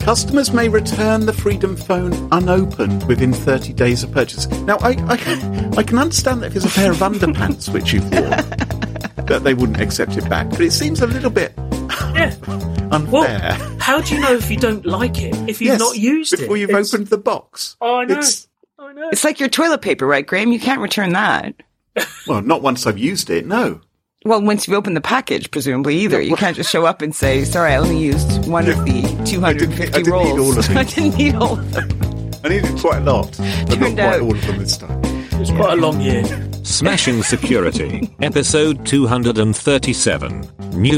Customers may return the Freedom Phone unopened within 30 days of purchase. Now, I can understand that if it's a pair of underpants which you've worn, that they wouldn't accept it back. But it seems a little bit unfair. Well, how do you know if you don't like it, if you've not used it? Before you've opened the box. Oh, I know. I know. It's like your toilet paper, right, Graham? You can't return that. Well, not once I've used it, no. Well, once you've opened the package, presumably, either. You can't just show up and say, sorry, I only used one of the 250 rolls. Need all of them. I didn't need all of them. I needed quite a lot, but not quite all of them this time. It was quite a long year. Smashing Security, episode 237. New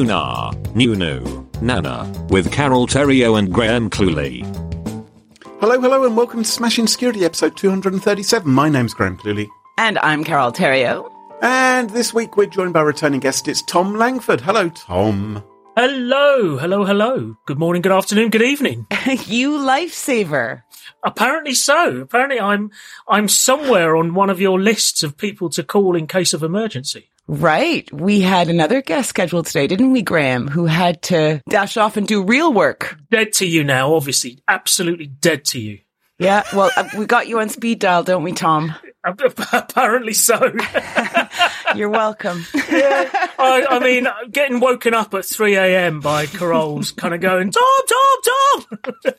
Nana, with Carol Theriault and Graham Cluley. Hello, and welcome to Smashing Security, episode 237. My name's Graham Cluley. And I'm Carol Theriault. And this week we're joined by a returning guest. It's Tom Langford. Hello, Tom. Hello. Good morning, good afternoon, good evening. You lifesaver. Apparently so. Apparently I'm somewhere on one of your lists of people to call in case of emergency. Right. We had another guest scheduled today, didn't we, Graham, who had to dash off and do real work. Dead to you now, obviously. Absolutely dead to you. Yeah, well, we got you on speed dial, don't we, Tom? Apparently so. You're welcome. Yeah, I mean, getting woken up at 3 a.m. by Carol's kind of going, Tom!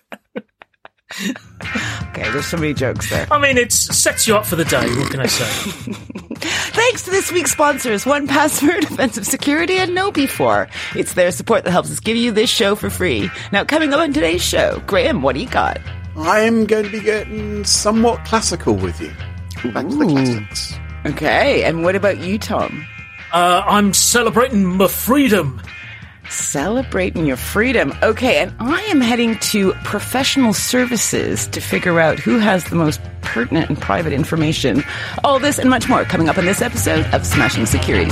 Okay, there's so many jokes there. I mean, it sets you up for the day, what can I say? Thanks to this week's sponsors, 1Password, Offensive Security, and KnowBe4. It's their support that helps us give you this show for free. Now, coming up on today's show, Graham, what do you got? I'm going to be getting somewhat classical with you. Back to the classics. Okay, and what about you, Tom? I'm celebrating my freedom. Celebrating your freedom. Okay, and I am heading to professional services to figure out who has the most pertinent and private information. All this and much more coming up in this episode of Smashing Security.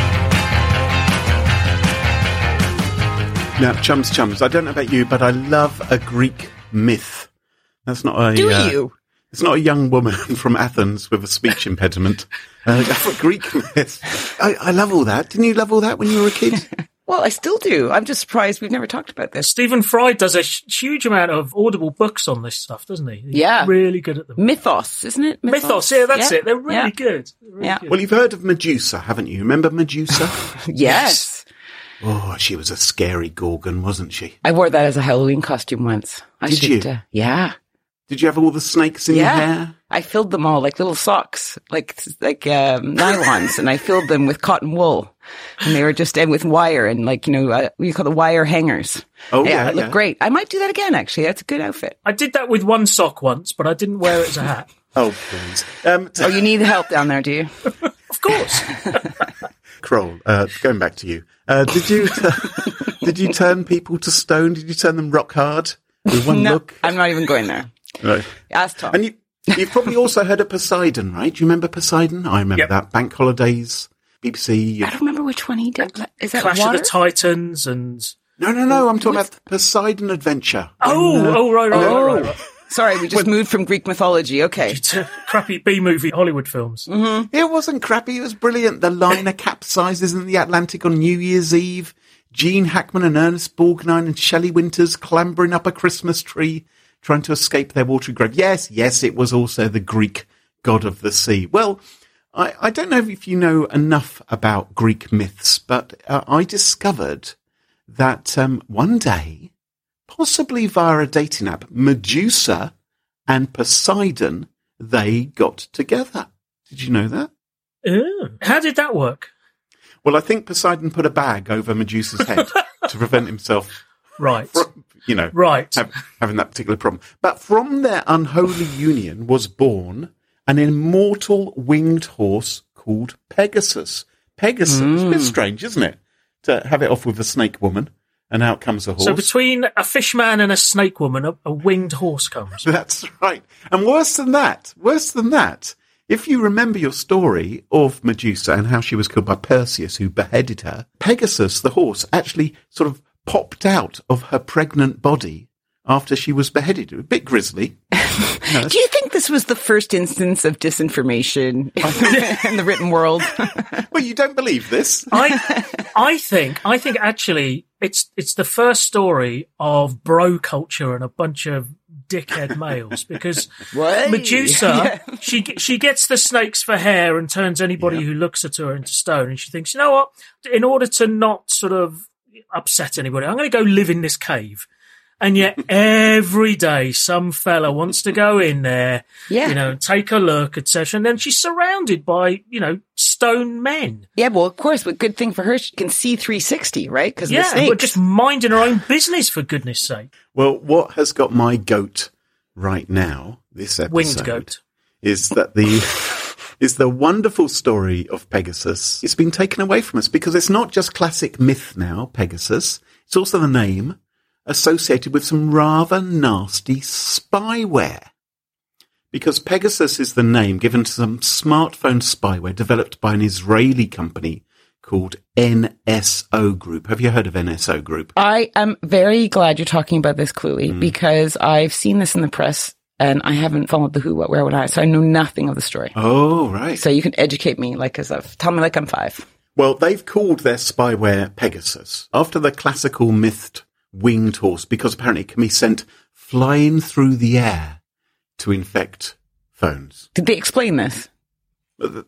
Now, chums, I don't know about you, but I love a Greek myth. That's not a... Do you? It's not a young woman from Athens with a speech impediment. A Greek myth. I love all that. Didn't you love all that when you were a kid? Well, I still do. I'm just surprised we've never talked about this. Stephen Fry does a huge amount of audible books on this stuff, doesn't he? He's yeah. really good at them. Mythos, isn't it? Mythos, yeah, that's it. They're really good. Good. Well, you've heard of Medusa, haven't you? Remember Medusa? Yes. Oh, she was a scary gorgon, wasn't she? I wore that as a Halloween costume once. Did you? Yeah. Did you have all the snakes in your hair? I filled them all like little socks, like nylons, and I filled them with cotton wool, and they were just with wire and what do you call the wire hangers. Oh yeah, it looked great. I might do that again. Actually, that's a good outfit. I did that with one sock once, but I didn't wear it as a hat. Oh, please. Oh, you need help down there, do you? Of course. Kroll, going back to you. Did you turn people to stone? Did you turn them rock hard with one look? I'm not even going there. Right. Ask Tom. And you've probably also heard of Poseidon, right? Do you remember Poseidon? I remember that. Bank Holidays, BBC. I don't remember which one he did. Is that Clash water? of the Titans and... No. I'm talking about the Poseidon Adventure. Right. Sorry, we just moved from Greek mythology. Okay. To crappy B-movie Hollywood films. Mm-hmm. It wasn't crappy. It was brilliant. The liner capsizes in the Atlantic on New Year's Eve. Gene Hackman and Ernest Borgnine and Shelley Winters clambering up a Christmas tree, trying to escape their watery grave. Yes, it was also the Greek god of the sea. Well, I don't know if you know enough about Greek myths, but I discovered that one day, possibly via a dating app, Medusa and Poseidon, they got together. Did you know that? How did that work? Well, I think Poseidon put a bag over Medusa's head to prevent himself right. from, having that particular problem. But from their unholy union was born an immortal winged horse called Pegasus. Pegasus, a bit strange, isn't it? To have it off with a snake woman, and out comes a horse. So between a fish man and a snake woman, a winged horse comes. That's right. And worse than that, if you remember your story of Medusa and how she was killed by Perseus, who beheaded her, Pegasus, the horse, actually sort of popped out of her pregnant body after she was beheaded. A bit grisly. Do you think this was the first instance of disinformation in the written world? Well, you don't believe this? I think actually it's the first story of bro culture and a bunch of dickhead males, because Medusa, she gets the snakes for hair and turns anybody who looks at her into stone, and she thinks, you know what, in order to not sort of upset anybody, I'm going to go live in this cave. And yet every day some fella wants to go in there, take a look, etc. And then she's surrounded by, stone men. Yeah, well, of course, but good thing for her, she can see 360, right? Because of the snakes. But just minding her own business, for goodness sake. Well, what has got my goat right now, this episode, winged goat, is that the wonderful story of Pegasus. It's been taken away from us because it's not just classic myth now, Pegasus. It's also the name associated with some rather nasty spyware. Because Pegasus is the name given to some smartphone spyware developed by an Israeli company called NSO Group. Have you heard of NSO Group? I am very glad you're talking about this, Cluey, because I've seen this in the press and I haven't followed the who, what, where, when, I, so I know nothing of the story. Oh, right. So you can educate me tell me like I'm 5. Well, they've called their spyware Pegasus after the classical mythed winged horse, because apparently it can be sent flying through the air to infect phones. Did they explain this? Or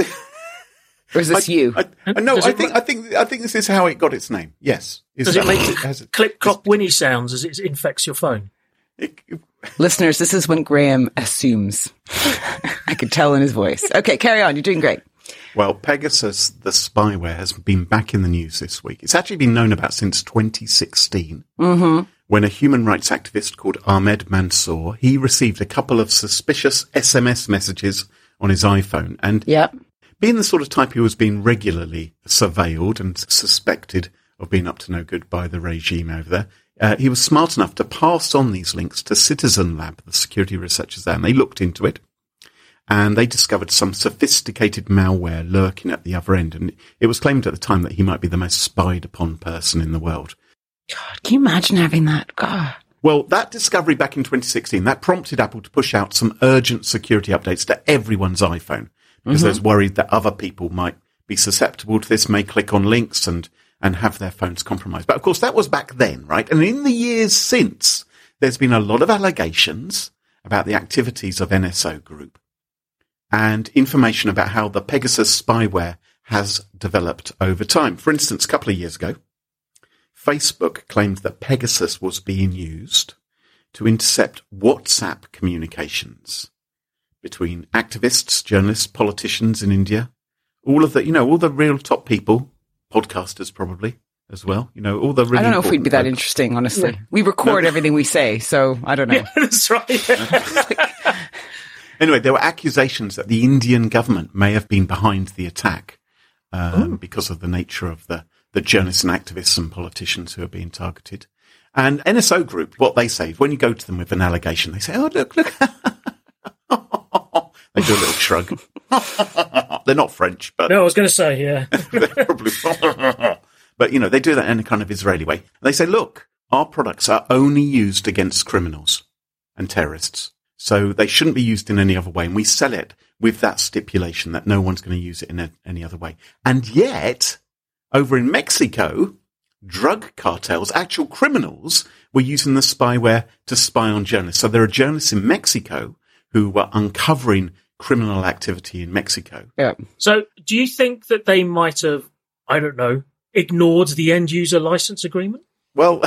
is this you? No, I think this is how it got its name. Yes. Does it make clip clop whinny sounds as it infects your phone? Listeners, this is when Graham assumes. I could tell in his voice. Okay, carry on. You're doing great. Well, Pegasus, the spyware, has been back in the news this week. It's actually been known about since 2016, when a human rights activist called Ahmed Mansour, he received a couple of suspicious SMS messages on his iPhone. And being the sort of type who was being regularly surveilled and suspected of being up to no good by the regime over there, he was smart enough to pass on these links to Citizen Lab, the security researchers there, and they looked into it. And they discovered some sophisticated malware lurking at the other end. And it was claimed at the time that he might be the most spied upon person in the world. God, can you imagine having that? God. Well, that discovery back in 2016, that prompted Apple to push out some urgent security updates to everyone's iPhone, because they was worried that other people might be susceptible to this, may click on links and have their phones compromised. But of course, that was back then, right? And in the years since, there's been a lot of allegations about the activities of NSO Group, and information about how the Pegasus spyware has developed over time. For instance, a couple of years ago, Facebook claimed that Pegasus was being used to intercept WhatsApp communications between activists, journalists, politicians in India, all the real top people, podcasters probably as well. All the really. I don't know if we'd be that interesting, honestly. Yeah. We record everything we say, so I don't know. Yeah, that's right. Anyway, there were accusations that the Indian government may have been behind the attack because of the nature of the journalists and activists and politicians who are being targeted. And NSO Group, what they say, when you go to them with an allegation, they say, oh, look. They do a little shrug. They're not French, but... No, I was going to say, yeah. They're probably... But, they do that in a kind of Israeli way. They say, look, our products are only used against criminals and terrorists. So they shouldn't be used in any other way. And we sell it with that stipulation that no one's going to use it in any other way. And yet, over in Mexico, drug cartels, actual criminals, were using the spyware to spy on journalists. So there are journalists in Mexico who were uncovering criminal activity in Mexico. Yeah. So do you think that they might have, I don't know, ignored the end user license agreement? Well,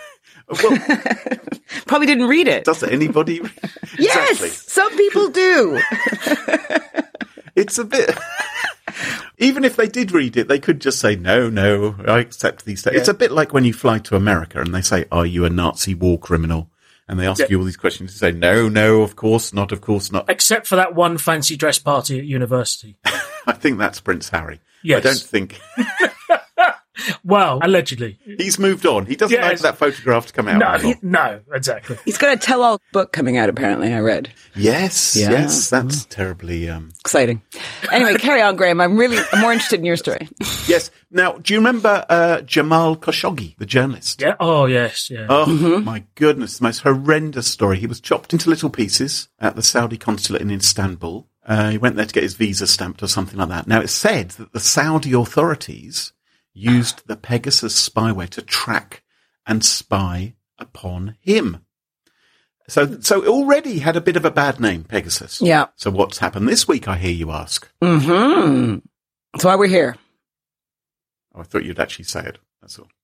probably didn't read it. Does anybody? Yes, exactly. Some people do. It's a bit. Even if they did read it, they could just say, no, I accept these things. Yeah. It's a bit like when you fly to America and they say, are you a Nazi war criminal? And they ask you all these questions. You say, no, of course not. Except for that one fancy dress party at university. I think that's Prince Harry. Yes. I don't think. Well, allegedly. He's moved on. He doesn't like that photograph to come out. No, exactly. He's got a tell-all book coming out, apparently, I read. Yes, that's terribly... exciting. Anyway, carry on, Graham. I'm more interested in your story. Yes. Now, do you remember Jamal Khashoggi, the journalist? Yeah. Oh, yes, yeah. Oh, my goodness, the most horrendous story. He was chopped into little pieces at the Saudi consulate in Istanbul. He went there to get his visa stamped or something like that. Now, it's said that the Saudi authorities used the Pegasus spyware to track and spy upon him. So it already had a bit of a bad name, Pegasus. Yeah. So what's happened this week, I hear you ask? Mm-hmm. That's why we're here. Oh, I thought you'd actually say it. That's all.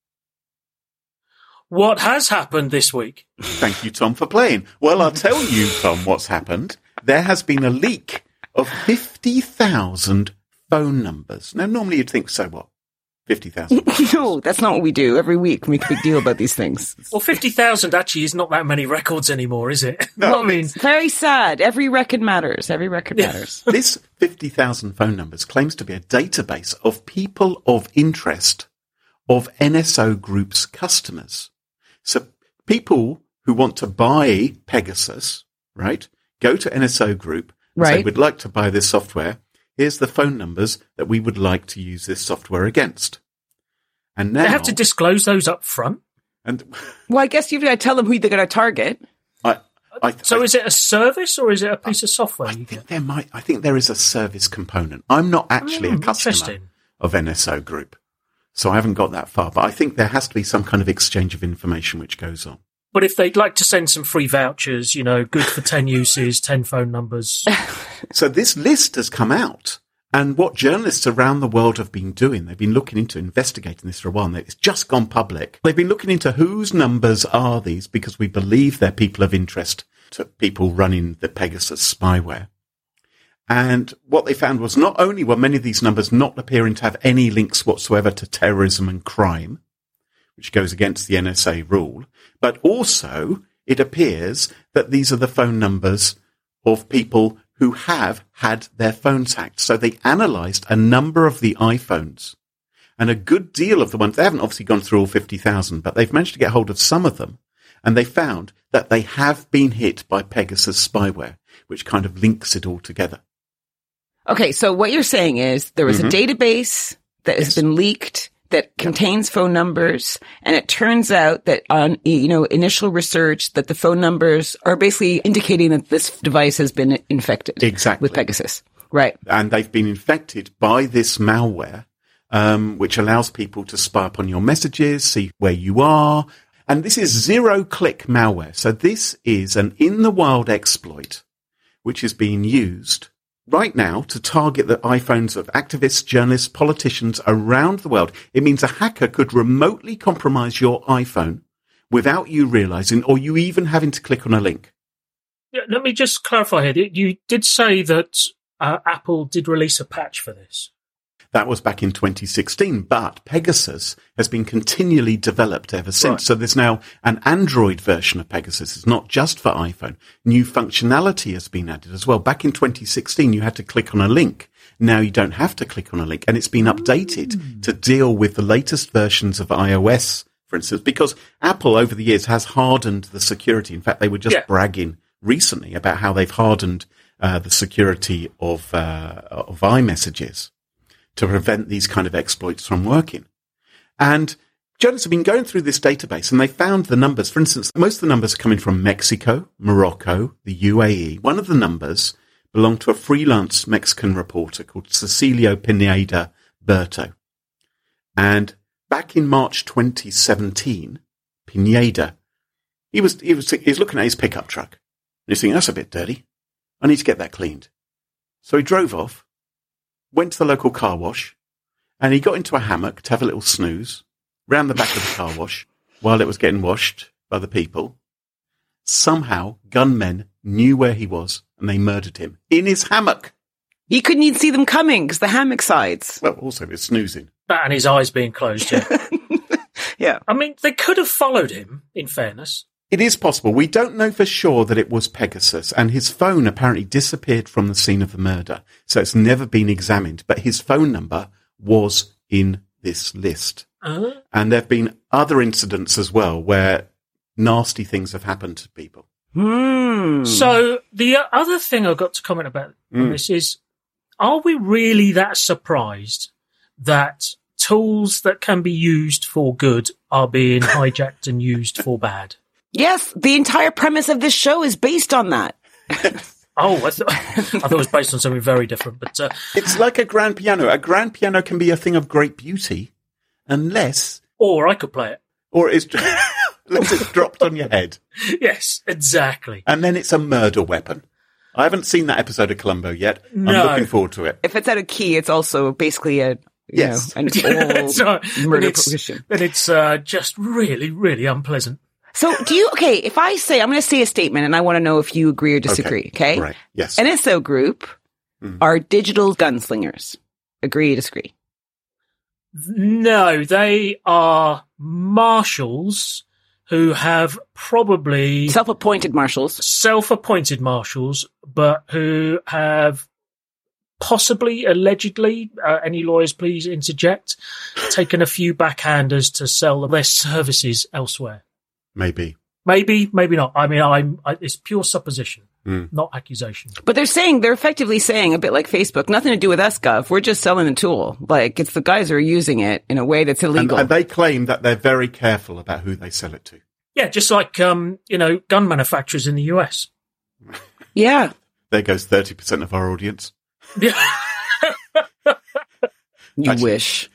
What has happened this week? Thank you, Tom, for playing. Well, I'll tell you, Tom, what's happened. There has been a leak of 50,000 phone numbers. Now, normally you'd think, so what? 50,000. No, that's not what we do. Every week we make a big deal about these things. Well, 50,000 actually is not that many records anymore, is it? No, well, I mean, very sad. Every record matters. Every record matters. This 50,000 phone numbers claims to be a database of people of interest of NSO Group's customers. So people who want to buy Pegasus, right, go to NSO Group and say, we'd like to buy this software. Here's the phone numbers that we would like to use this software against. And now... They have to disclose those up front? Well, I guess you've got to tell them who they're going to target. So is it a service or is it a piece of software? I think there is a service component. I'm not actually a customer of NSO Group, so I haven't got that far. But I think there has to be some kind of exchange of information which goes on. But if they'd like to send some free vouchers, good for 10 uses, 10 phone numbers. So this list has come out. And what journalists around the world have been doing, they've been looking into investigating this for a while. It's just gone public. They've been looking into whose numbers are these because we believe they're people of interest to people running the Pegasus spyware. And what they found was not only were many of these numbers not appearing to have any links whatsoever to terrorism and crime, which goes against the NSA rule, but also it appears that these are the phone numbers of people who have had their phones hacked. So they analysed a number of the iPhones and a good deal of the ones, they haven't obviously gone through all 50,000, but they've managed to get hold of some of them. And they found that they have been hit by Pegasus spyware, which kind of links it all together. Okay, so what you're saying is there was a database that has been leaked that contains phone numbers, and it turns out that on, initial research that the phone numbers are basically indicating that this device has been infected with Pegasus. Right. And they've been infected by this malware, which allows people to spy upon your messages, see where you are. And this is zero-click malware. So this is an in-the-wild exploit, which is being used right now to target the iPhones of activists, journalists, politicians around the world. It means a hacker could remotely compromise your iPhone without you realizing or you even having to click on a link. Yeah, let me just clarify here. You did say that Apple did release a patch for this. That was back in 2016, but Pegasus has been continually developed ever since. Right. So there's now an Android version of Pegasus. It's not just for iPhone. New functionality has been added as well. Back in 2016, you had to click on a link. Now you don't have to click on a link, and it's been updated to deal with the latest versions of iOS, for instance, because Apple over the years has hardened the security. In fact, they were just bragging recently about how they've hardened the security of iMessages to prevent these kind of exploits from working. And journalists have been going through this database and they found the numbers. For instance, most of the numbers are coming from Mexico, Morocco, the UAE. One of the numbers belonged to a freelance Mexican reporter called Cecilio Pineda Berto. And back in March 2017, Pineda, he was looking at his pickup truck and he's thinking, that's a bit dirty. I need to get that cleaned. So he drove off, went to the local car wash, and he got into a hammock to have a little snooze round the back of the car wash while it was getting washed by the people. Somehow, gunmen knew where he was, and they murdered him in his hammock. You couldn't even see them coming because the hammock sides. Well, also he was snoozing. That and his eyes being closed, yeah. Yeah. I mean, they could have followed him, in fairness. It is possible. We don't know for sure that it was Pegasus, and his phone apparently disappeared from the scene of the murder, so it's never been examined. But his phone number was in this list. And there have been other incidents as well where nasty things have happened to people. So the other thing I've got to comment about on this is, are we really that surprised that tools that can be used for good are being hijacked and used for bad? Yes, the entire premise of this show is based on that. I thought it was based on something very different. But it's like a grand piano. A grand piano can be a thing of great beauty unless... Or I could play it. Or it's... unless it's dropped on your head. Yes, exactly. And then it's a murder weapon. I haven't seen that episode of Columbo yet. No. I'm looking forward to it. If it's out of key, it's also basically an old murder position. And it's just really, really unpleasant. So if I say, I'm going to say a statement and I want to know if you agree or disagree, okay? Right, yes. NSO Group are digital gunslingers. Agree or disagree? No, they are marshals who have probably... Self-appointed marshals, but who have possibly, allegedly, any lawyers please interject, taken a few backhanders to sell their services elsewhere. Maybe, not. I mean, it's pure supposition, not accusation. But they're effectively saying, a bit like Facebook, nothing to do with us, Gov. We're just selling a tool. Like, it's the guys who are using it in a way that's illegal. And they claim that they're very careful about who they sell it to. Yeah, just like, gun manufacturers in the US. Yeah. There goes 30% of our audience. Yeah. You wish.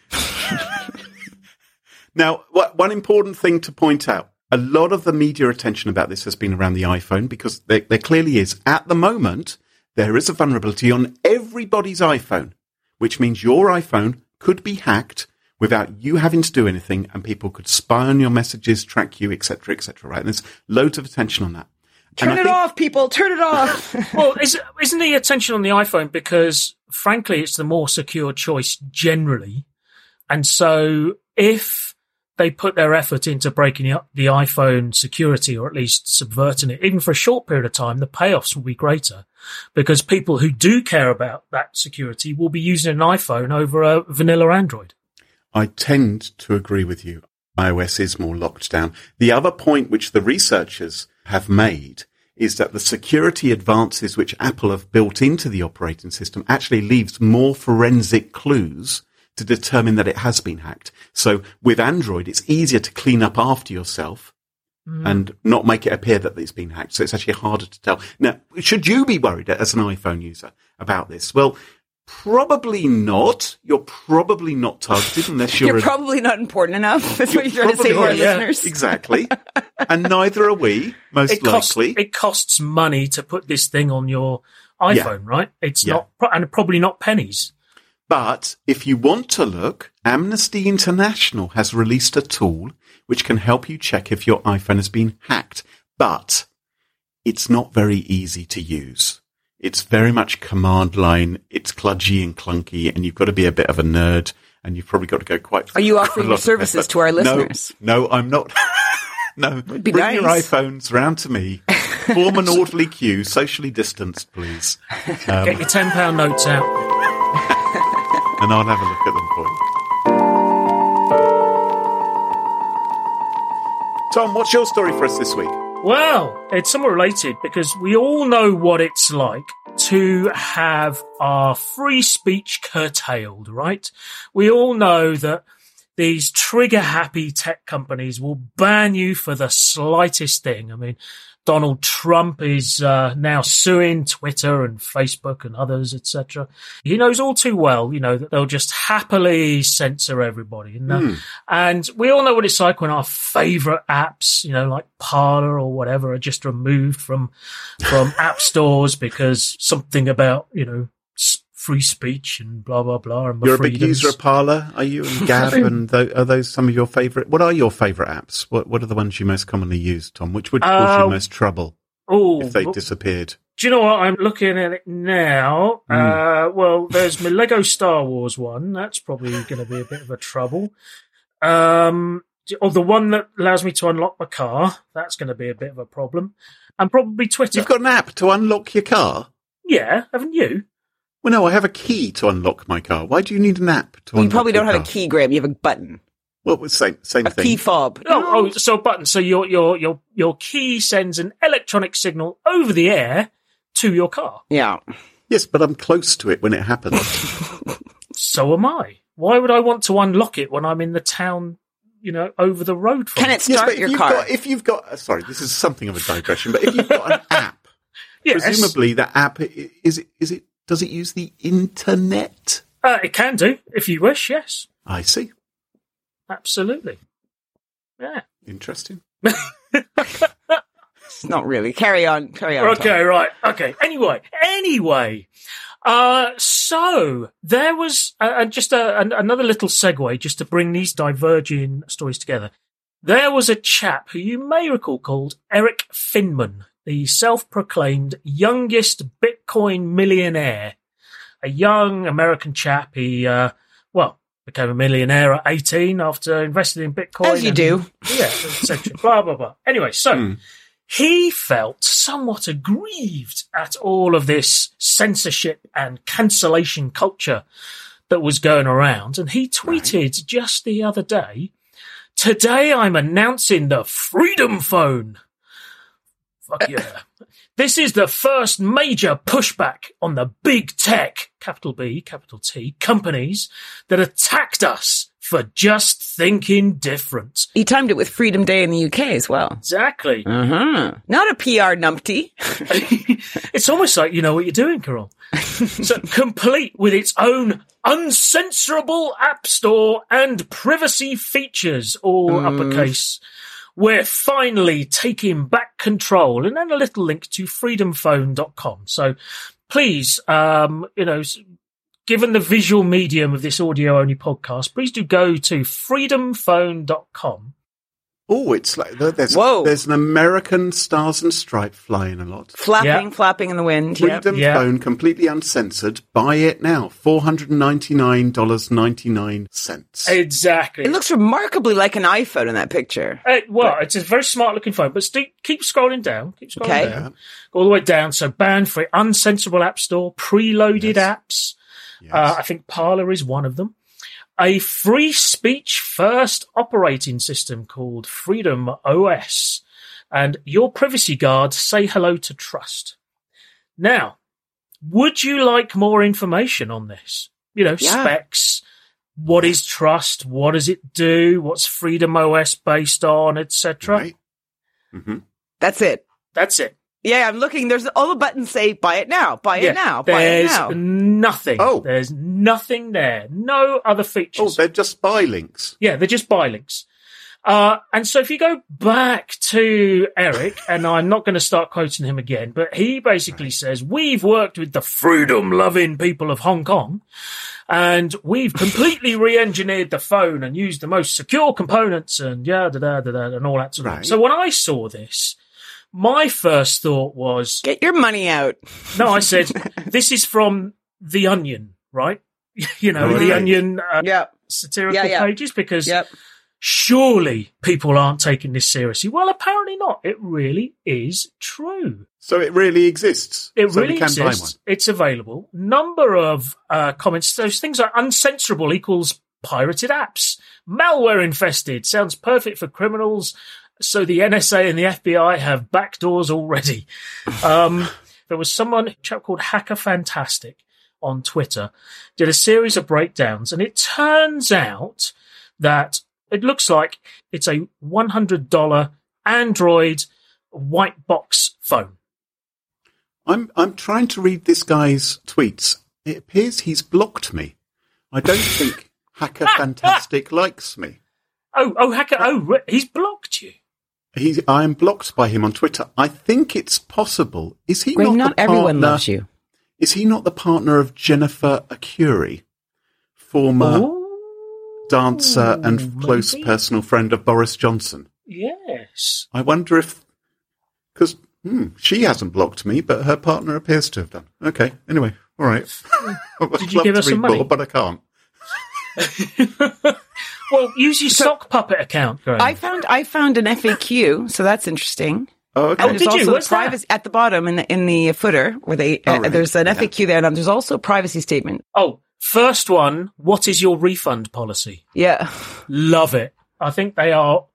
Now, one important thing to point out, a lot of the media attention about this has been around the iPhone because there clearly is. At the moment, there is a vulnerability on everybody's iPhone, which means your iPhone could be hacked without you having to do anything, and people could spy on your messages, track you, etc., right? And there's loads of attention on that. Turn it off, people. Turn it off. Well, isn't the attention on the iPhone because, frankly, it's the more secure choice generally. And so if they put their effort into breaking up the iPhone security, or at least subverting it, even for a short period of time, the payoffs will be greater because people who do care about that security will be using an iPhone over a vanilla Android. I tend to agree with you. iOS is more locked down. The other point which the researchers have made is that the security advances which Apple have built into the operating system actually leaves more forensic clues to determine that it has been hacked. So with Android, it's easier to clean up after yourself and not make it appear that it's been hacked. So it's actually harder to tell. Now, should you be worried as an iPhone user about this? Well, probably not. You're probably not targeted unless you're... You're probably not important enough. That's what you're trying to say to our listeners. Exactly. And neither are we, likely. It costs money to put this thing on your iPhone, right? It's not, and probably not pennies. But if you want to look, Amnesty International has released a tool which can help you check if your iPhone has been hacked. But it's not very easy to use. It's very much command line. It's kludgy and clunky, and you've got to be a bit of a nerd, and you've probably got to go quite... Are you offering your services to our listeners? No, I'm not. No, bring nice. your iPhones round to me. Form an orderly queue, socially distanced, please. Get your £10 notes out. And I'll have a look at them for you. Tom, what's your story for us this week? Well, it's somewhat related because we all know what it's like to have our free speech curtailed, right? We all know that these trigger-happy tech companies will ban you for the slightest thing. I mean, Donald Trump is now suing Twitter and Facebook and others, etc. He knows all too well, that they'll just happily censor everybody. And we all know what it's like when our favourite apps, like Parler or whatever, are just removed from app stores because something about, free speech and blah, blah, blah. And you're a big user of Parler, are you? And Gab, and are those some of your favourite? What are your favourite apps? What are the ones you most commonly use, Tom? Which would cause you most trouble if they disappeared? Do you know what? I'm looking at it now. Well, there's my Lego Star Wars one. That's probably going to be a bit of a trouble. Or the one that allows me to unlock my car. That's going to be a bit of a problem. And probably Twitter. You've got an app to unlock your car? Yeah, haven't you? Well, no, I have a key to unlock my car. Why do you need an app to unlock You probably don't your have a car? key, Graham. You have a button. Well, it's same A thing. key fob. So a button. So your key sends an electronic signal over the air to your car. Yeah. Yes, but I'm close to it when it happens. So am I. Why would I want to unlock it when I'm in the town, over the road from Can it start your car? If you've got, sorry, this is something of a digression, but if you've got an app, Yes. presumably that app, does it use the internet? It can do, if you wish, yes. I see. Absolutely. Yeah. Interesting. Not really. Carry on. Okay, right. Okay. Anyway. So there was just another little segue just to bring these diverging stories together. There was a chap who you may recall called Eric Finman, the self-proclaimed youngest Bitcoin millionaire, a young American chap. He, became a millionaire at 18 after investing in Bitcoin. As you do. Yeah, etc. Blah, blah, blah. Anyway, so he felt somewhat aggrieved at all of this censorship and cancellation culture that was going around. And he tweeted just the other day, "Today I'm announcing the Freedom Phone." Fuck yeah. This is the first major pushback on the big tech, capital B, capital T, companies that attacked us for just thinking different. He timed it with Freedom Day in the UK as well. Exactly. Not a PR numpty. It's almost like you know what you're doing, Carol. So complete with its own uncensorable app store and privacy features, all uppercase. We're finally taking back control, and then a little link to freedomphone.com. So please, given the visual medium of this audio-only podcast, please do go to freedomphone.com. Oh, it's like there's an American Stars and Stripes flying a lot. Flapping in the wind. Freedom Phone, completely uncensored. Buy it now. $499.99. Exactly. It looks remarkably like an iPhone in that picture. It's a very smart-looking phone, but keep scrolling down. Go all the way down. So ban-free, uncensorable app store, preloaded apps. Yes. I think Parler is one of them. A free speech first operating system called Freedom OS, and your privacy guard, Say Hello to Trust. Now, would you like more information on this? Specs, what is Trust, what does it do, what's Freedom OS based on, etc. Right. Mm-hmm. That's it. Yeah, I'm looking. There's all the buttons say buy it now, buy it now, buy it now. There's nothing. Oh. There's nothing there. No other features. Oh, they're just buy links. Yeah, they're just buy links. And so if you go back to Eric, and I'm not going to start quoting him again, but he basically says, we've worked with the freedom-loving people of Hong Kong, and we've completely re-engineered the phone and used the most secure components and and all that sort of thing. So when I saw this, my first thought was... Get your money out. No, I said, this is from The Onion, right? The Onion satirical pages, because surely people aren't taking this seriously. Well, apparently not. It really is true. So it really exists. It really exists. Buy one. It's available. Number of comments. Those things are uncensorable equals pirated apps. Malware infested. Sounds perfect for criminals. So the NSA and the FBI have backdoors already. There was a chap called Hacker Fantastic on Twitter, did a series of breakdowns, and it turns out that it looks like it's a $100 Android white box phone. I'm trying to read this guy's tweets. It appears he's blocked me. I don't think Hacker Fantastic likes me. He's blocked you. I am blocked by him on Twitter. I think it's possible. Is he not everyone loves you. Is he not the partner of Jennifer Arcuri, former dancer and close personal friend of Boris Johnson? Yes. I wonder if... Because she hasn't blocked me, but her partner appears to have done. Okay, anyway, all right. Did you give us some money? More, but I can't. Well, use your sock puppet account, Graham. I found an FAQ, so that's interesting. Oh, okay. And there's did you? also What's that? privacy at the bottom in the footer where they right. there's an FAQ there, and there's also a privacy statement. Oh, first one. What is your refund policy? Yeah. Love it. I think they are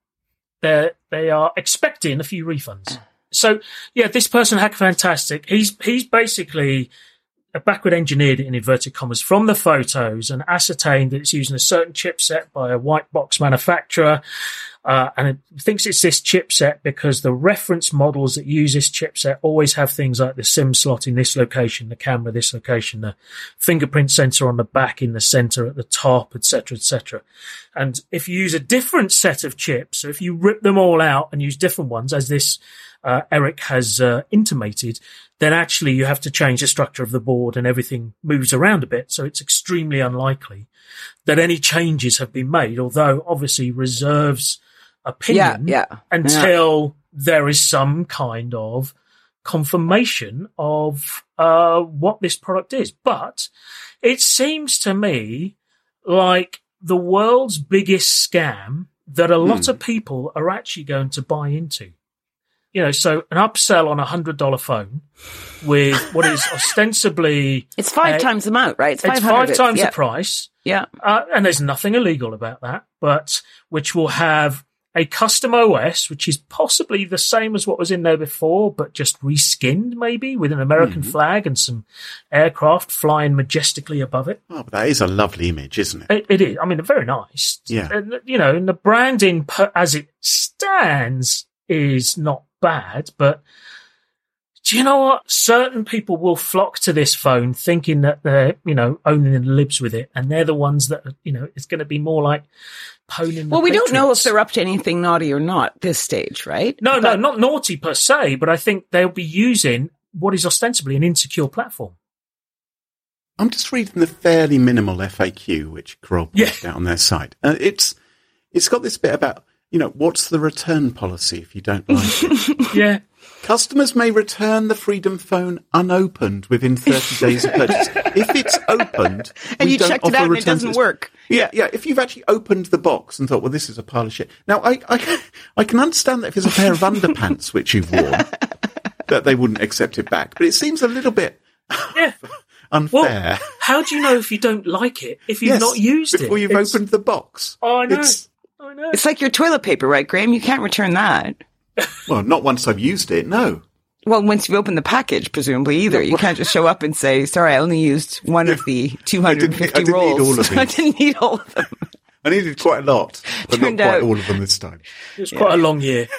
expecting a few refunds. So yeah, this person, Hack Fantastic, he's basically backward engineered it in inverted commas from the photos and ascertained that it's using a certain chipset by a white box manufacturer. And it thinks it's this chipset because the reference models that use this chipset always have things like the SIM slot in this location, the camera this location, the fingerprint sensor on the back in the center at the top, etc., etc. And if you use a different set of chips, so if you rip them all out and use different ones, as this Eric has intimated, then actually you have to change the structure of the board and everything moves around a bit. So it's extremely unlikely that any changes have been made, although obviously reserves opinion until there is some kind of confirmation of what this product is. But it seems to me like the world's biggest scam that a lot of people are actually going to buy into. You know, so an upsell on $100 phone with what is ostensibly... It's 5 times the amount, right? It's 5 times the price. Yeah. And there's nothing illegal about that, but which will have a custom OS, which is possibly the same as what was in there before, but just reskinned maybe with an American flag and some aircraft flying majestically above it. Oh, but that is a lovely image, isn't it? It is. I mean, very nice. Yeah. And, you know, and the branding as it stands is not bad, but do you know what? Certain people will flock to this phone thinking that they're, you know, owning the libs with it, and they're the ones that, you know, it's going to be more like poning the Well, we don't know if Patriots. they're up to anything naughty or not at this stage, right? No, not naughty per se, but I think they'll be using what is ostensibly an insecure platform. I'm just reading the fairly minimal FAQ, which Kroll posted out on their site. It's got this bit about, you know, what's the return policy if you don't like it? Yeah. Customers may return the Freedom Phone unopened within 30 days of purchase. If it's opened, And we you don't checked it offer out and it returns. doesn't work. Yeah. If you've actually opened the box and thought, well, this is a pile of shit. Now, I can understand that if it's a pair of underpants which you've worn, that they wouldn't accept it back. But it seems a little bit unfair. Well, how do you know if you don't like it if you've not used it? Before you've opened the box. Oh, I know. I know. It's like your toilet paper, right, Graham? You can't return that. Well, not once I've used it, no. Well, once you've opened the package, presumably, either. You can't just show up and say, sorry, I only used one of the 250 I didn't rolls. need all of I these. didn't need all of them. I needed quite a lot, but Turned not quite out- all of them this time. It was quite a long year.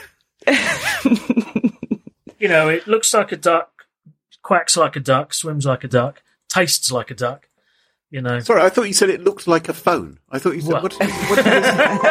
You know, it looks like a duck, quacks like a duck, swims like a duck, tastes like a duck. You know. Sorry, I thought you said it looked like a phone. I thought you said, Well- what did you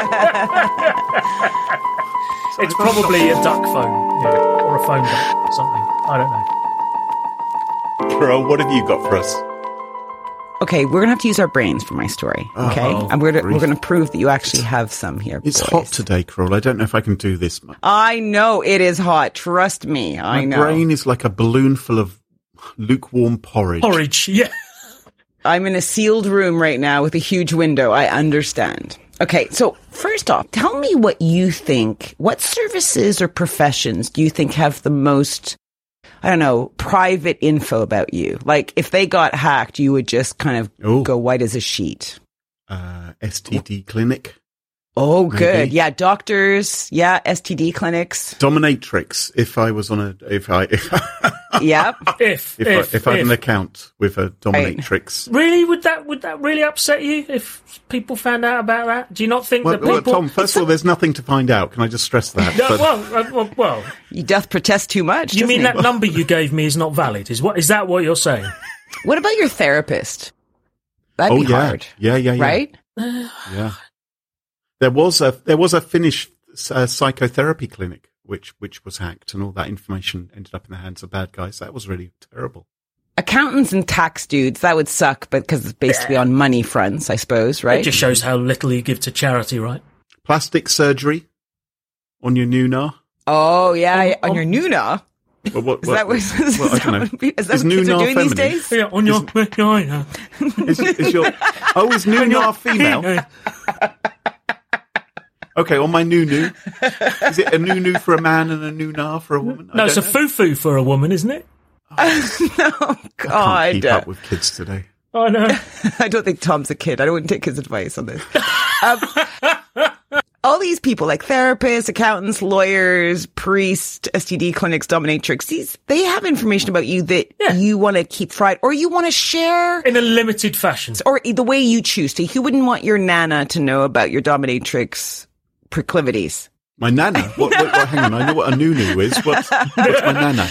It's probably a duck phone, or a phone duck, or something. I don't know. Carol, what have you got for us? Okay, we're going to have to use our brains for my story, okay? Oh, And we're going to prove that you actually have some here, It's boys. hot today, Carol. I don't know if I can do this much. I know it is hot. Trust me, I My know. brain is like a balloon full of lukewarm porridge. Porridge, yeah. I'm in a sealed room right now with a huge window. I understand. Okay, so first off, tell me what you think. What services or professions do you think have the most, I don't know, private info about you? Like, if they got hacked, you would just kind of go white as a sheet. STD clinic. Oh, Maybe. good. Yeah, doctors. Yeah, STD clinics. Dominatrix. If I was on Yep. If I had an account with a dominatrix. Really, would that really upset you if people found out about that? Do you not think that Well, people? Tom, first of all, there's nothing to find out. Can I just stress that? No, But- well, You doth protest too much. you mean doesn't that number you gave me is not valid? Is that what you're saying? he? What about your therapist? That'd be hard. Yeah. Right? Yeah. There was a Finnish psychotherapy clinic which was hacked, and all that information ended up in the hands of bad guys. That was really terrible. Accountants and tax dudes, that would suck, but because it's basically on money fronts, I suppose, right? It just shows how little you give to charity, right? Plastic surgery on your Nuna. Oh, yeah, on your Nuna. Well, what, Is that what, well, I don't know. is that what Is kids are Nuna doing these feminine? days? Yeah, on your vagina. Is your is Nuna female? Okay, on my nunu. Is it a nunu for a man and a nuna for a woman? No, it's a foo-foo for a woman, isn't it? Oh, God. I can't keep up with kids today. I know. I don't think Tom's a kid. I wouldn't take his advice on this. All these people, like therapists, accountants, lawyers, priests, STD clinics, dominatrix, they have information about you that you want to keep private, or you want to share in a limited fashion, or the way you choose to. You wouldn't want your nana to know about your dominatrix proclivities. My nana? What, hang on, I know what a nunu is. What's my nana?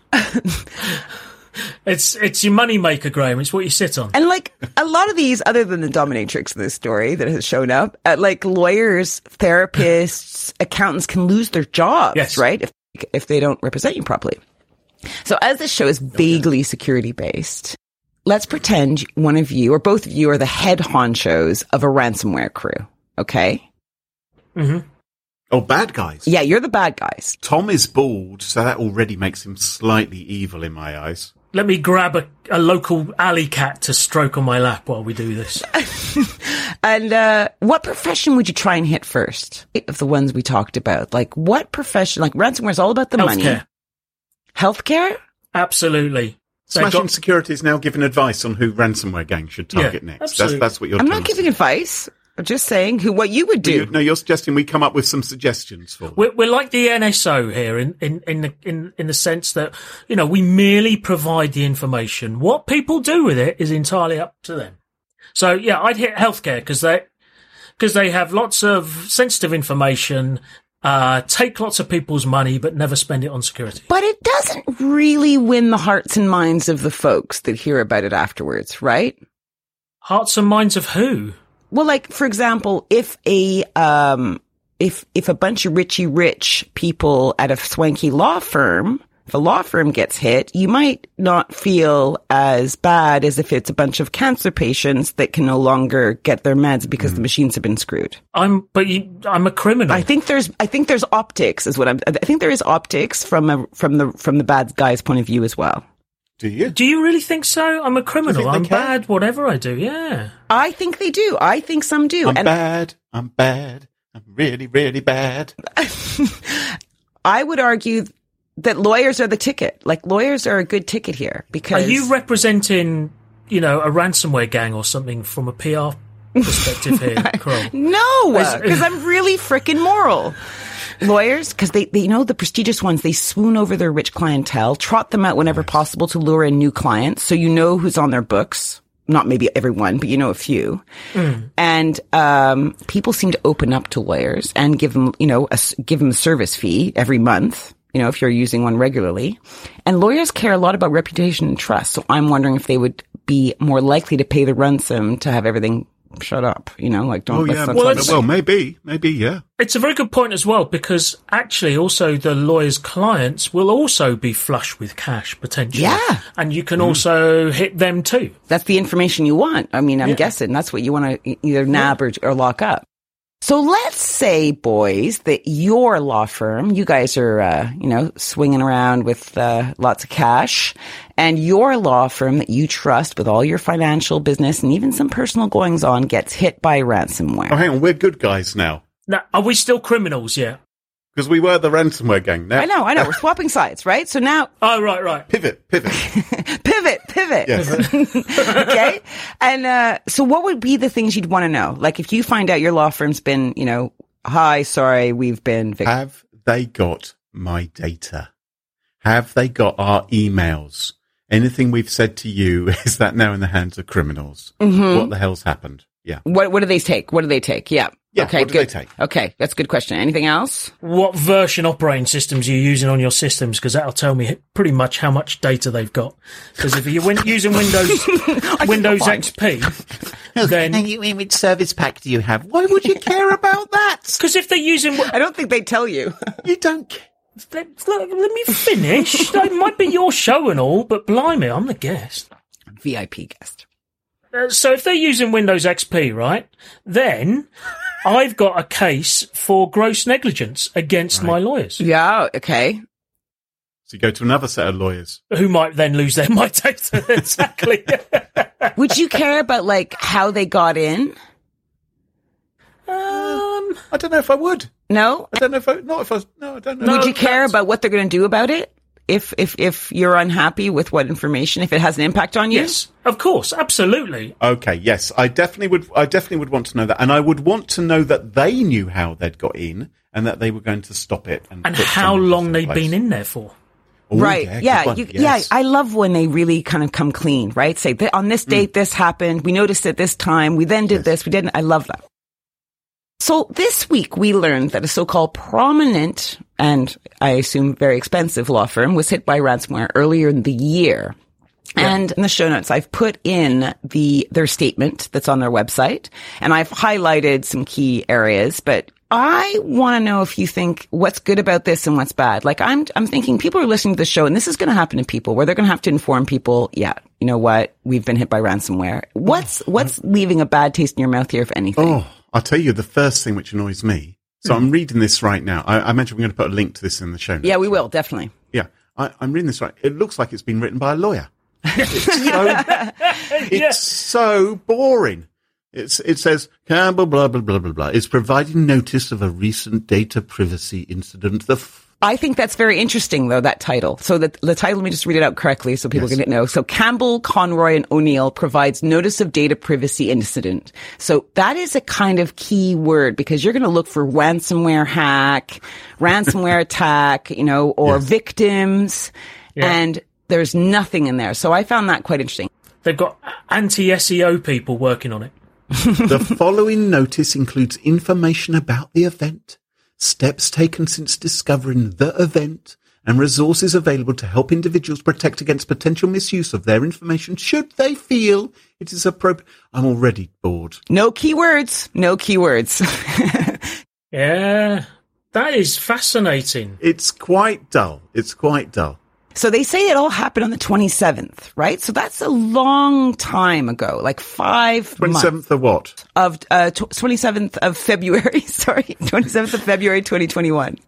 It's your money maker, Graham. It's what you sit on. And like a lot of these, other than the dominatrix in this story that has shown up, like lawyers, therapists, accountants can lose their jobs, right? If they don't represent you properly. So as this show is vaguely security based, let's pretend one of you or both of you are the head honchos of a ransomware crew. Okay. Mm-hmm. Oh, bad guys. Yeah, you're the bad guys. Tom is bald, so that already makes him slightly evil in my eyes. Let me grab a local alley cat to stroke on my lap while we do this. And what profession would you try and hit first of the ones we talked about? Like what profession? Like ransomware is all about the money. Healthcare? Absolutely. Smashing Security is now giving advice on who ransomware gang should target next. That's what you're I'm not giving advice. I'm just saying what you would do. You're suggesting we come up with some suggestions for them. We're like the NSO here in the sense that, we merely provide the information. What people do with it is entirely up to them. So yeah, I'd hit healthcare because they have lots of sensitive information, take lots of people's money, but never spend it on security. But it doesn't really win the hearts and minds of the folks that hear about it afterwards, right? Hearts and minds of who? Well, like, for example, if a bunch of rich people at a swanky law firm, if a law firm gets hit, you might not feel as bad as if it's a bunch of cancer patients that can no longer get their meds because the machines have been screwed. I'm a criminal. I think there's optics I think there is optics from the bad guy's point of view as well. Do you? Do you really think so? I'm a criminal. I'm bad, whatever I do, yeah. I think they do. I think some do. I'm bad. I'm really, really bad. I would argue that lawyers are the ticket. Like, lawyers are a good ticket here because... Are you representing, a ransomware gang or something from a PR perspective here, Carol? No, because I'm really frickin' moral. Lawyers, because they the prestigious ones, they swoon over their rich clientele, trot them out whenever possible to lure in new clients. So you know who's on their books. Not maybe everyone, but a few. And people seem to open up to lawyers and give them, give them a service fee every month, if you're using one regularly. And lawyers care a lot about reputation and trust. So I'm wondering if they would be more likely to pay the ransom to have everything shut up, don't. Oh yeah, well, maybe, yeah. It's a very good point as well, because actually, also the lawyer's clients will also be flush with cash potentially. Yeah, and you can also hit them too. That's the information you want. I mean, I'm guessing that's what you want to either nab or lock up. So let's say, boys, that your law firm, you guys are, swinging around with lots of cash, and your law firm that you trust with all your financial business and even some personal goings-on gets hit by ransomware. Oh, hang on, we're good guys now. Now, are we still criminals? Yeah. Because we were the ransomware gang. Now, I know. We're swapping sides, right? So now... Oh, right. Pivot. Pivot. Yes. Okay. And so what would be the things you'd want to know? Like if you find out your law firm's been, hi, sorry, we've been... Have they got my data? Have they got our emails? Anything we've said to you, is that now in the hands of criminals? Mm-hmm. What the hell's happened? Yeah. What do they take? Yeah. Okay, what do they take? Okay, that's a good question. Anything else? What version operating systems are you using on your systems? Because that'll tell me pretty much how much data they've got. Because if you're using Windows XP, then... Which service pack do you have? Why would you care about that? Because if they're using... I don't think they tell you. You don't care. Let me finish. It might be your show and all, but blimey, I'm the guest. VIP guest. So if they're using Windows XP, right, then... I've got a case for gross negligence against my lawyers. Yeah, okay. So you go to another set of lawyers. Who might then lose my data. Exactly. Would you care about, how they got in? I don't know if I would. No? I don't know if I... Not if I... No, I don't know. Would you care about what they're going to do about it? If you're unhappy with what information, if it has an impact on you? Yes, of course, absolutely. Okay, yes, I definitely would want to know that, and I would want to know that they knew how they'd got in and that they were going to stop it and how long they'd been in there for. Ooh, right? Yeah, I love when they really kind of come clean, right? Say on this date this happened, we noticed it this time, we then did this, we didn't. I love that. So this week we learned that a so-called prominent and I assume very expensive law firm was hit by ransomware earlier in the year. Yeah. And in the show notes, I've put in their statement that's on their website, and I've highlighted some key areas, but I want to know if you think what's good about this and what's bad. Like I'm thinking people are listening to the show, and this is going to happen to people where they're going to have to inform people, yeah, you know what? We've been hit by ransomware. What's leaving a bad taste in your mouth here, if anything? Oh, I'll tell you the first thing which annoys me. So I'm reading this right now. I mentioned we're going to put a link to this in the show notes. Yeah, we will, definitely. Yeah. I'm reading this right. It looks like it's been written by a lawyer. It's so boring. It says, Campbell, blah, blah, blah, blah, blah, is providing notice of a recent data privacy incident. I think that's very interesting, though, that title. So the title, let me just read it out correctly so people can know. So Campbell, Conroy, and O'Neill provides notice of data privacy incident. So that is a kind of key word because you're going to look for ransomware hack, ransomware attack, or victims. Yeah. And there's nothing in there. So I found that quite interesting. They've got anti-SEO people working on it. The following notice includes information about the event, steps taken since discovering the event, and resources available to help individuals protect against potential misuse of their information should they feel it is appropriate. I'm already bored. No keywords. Yeah, that is fascinating. It's quite dull. So they say it all happened on the 27th, right? So that's a long time ago, like 5 months. 27th of what? 27th of February, 27th of February, 2021.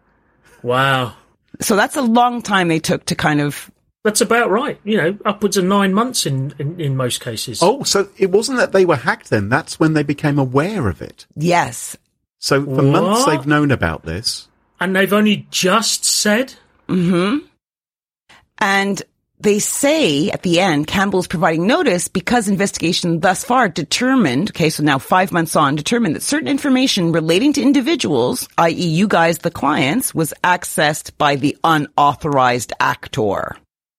Wow. So that's a long time they took to kind of... That's about right. Upwards of 9 months in most cases. Oh, so it wasn't that they were hacked then. That's when they became aware of it. Yes. So for months they've known about this. And they've only just said? Mm-hmm. And they say at the end, Campbell's providing notice because investigation thus far determined, so now 5 months on, determined that certain information relating to individuals, i.e. you guys, the clients, was accessed by the unauthorized actor.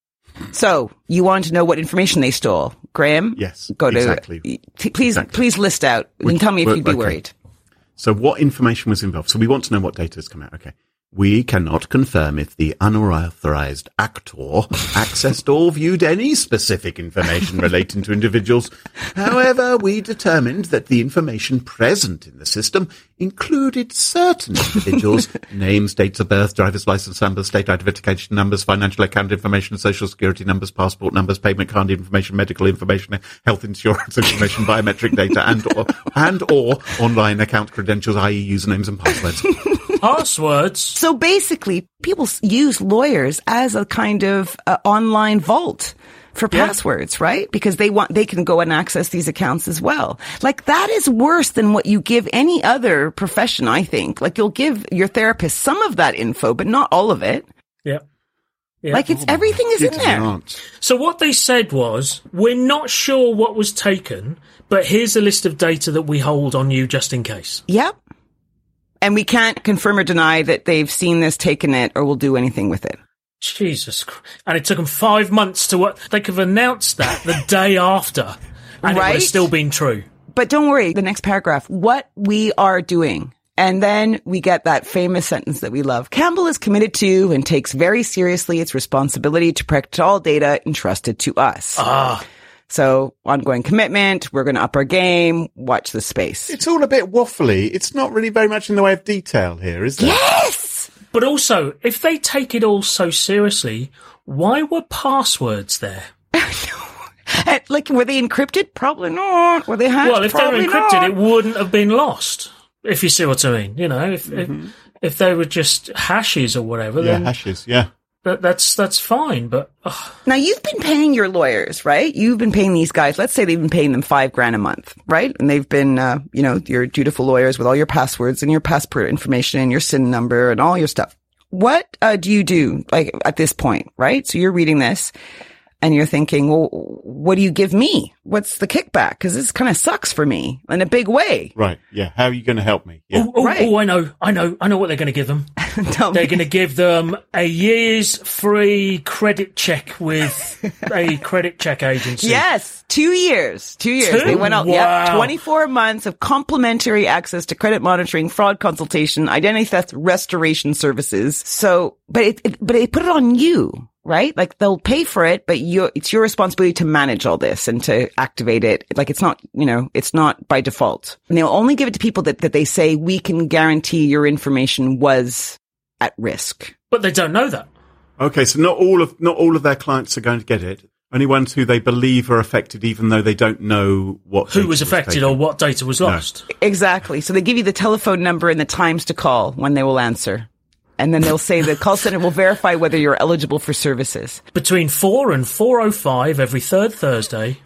So you want to know what information they stole. Graham? Yes, exactly. Please list out and tell me if you'd be worried. So what information was involved? So we want to know what data has come out. Okay. We cannot confirm if the unauthorized actor accessed or viewed any specific information relating to individuals. However, we determined that the information present in the system included certain individuals, names, dates of birth, driver's license numbers, state identification numbers, financial account information, social security numbers, passport numbers, payment card information, medical information, health insurance information, biometric data, and or online account credentials, i.e. usernames and passwords. Passwords? So basically, people use lawyers as a kind of online vault for passwords, right? Because they can go and access these accounts as well. Like that is worse than what you give any other profession, I think. Like you'll give your therapist some of that info, but not all of it. Yeah. Like everything is in there. So what they said was, we're not sure what was taken, but here's a list of data that we hold on you just in case. Yep. And we can't confirm or deny that they've seen this, taken it, or will do anything with it. Jesus Christ. And it took them 5 months to what? They could have announced that the day after, and it would have still been true. But don't worry, the next paragraph, what we are doing. And then we get that famous sentence that we love. Campbell is committed to and takes very seriously its responsibility to protect all data entrusted to us. So, ongoing commitment, we're going to up our game, watch the space. It's all a bit waffly. It's not really very much in the way of detail here, is there? Yes! But also, if they take it all so seriously, why were passwords there? Like, were they encrypted? Probably not. Were they hacked? Well, if they were encrypted, it wouldn't have been lost, if you see what I mean. If they were just hashes or whatever. Yeah, hashes, yeah. that's fine. But now you've been paying your lawyers, right? You've been paying these guys. Let's say they've been paying them $5,000 a month, right? And they've been, your dutiful lawyers with all your passwords and your passport information and your SIN number and all your stuff. What do you do, like, at this point, right? So you're reading this and you're thinking, well, what do you give me? What's the kickback? Because this kind of sucks for me in a big way. Right. Yeah. How are you going to help me? Yeah. I know what they're going to give them. They're going to give them a year's free credit check with a credit check agency. Yes. 2 years. 2 years. They went out. Wow. Yep. 24 months of complimentary access to credit monitoring, fraud consultation, identity theft restoration services. So, but they put it on you. Right? Like they'll pay for it, but it's your responsibility to manage all this and to activate it. Like it's not, it's not by default. And they'll only give it to people that they say we can guarantee your information was at risk. But they don't know that. Okay, so not all of their clients are going to get it. Only ones who they believe are affected, even though they don't know who was affected or what data was lost. No. Exactly. So they give you the telephone number and the times to call when they will answer. And then they'll say the call center will verify whether you're eligible for services. Between 4 and 4:05 every third Thursday.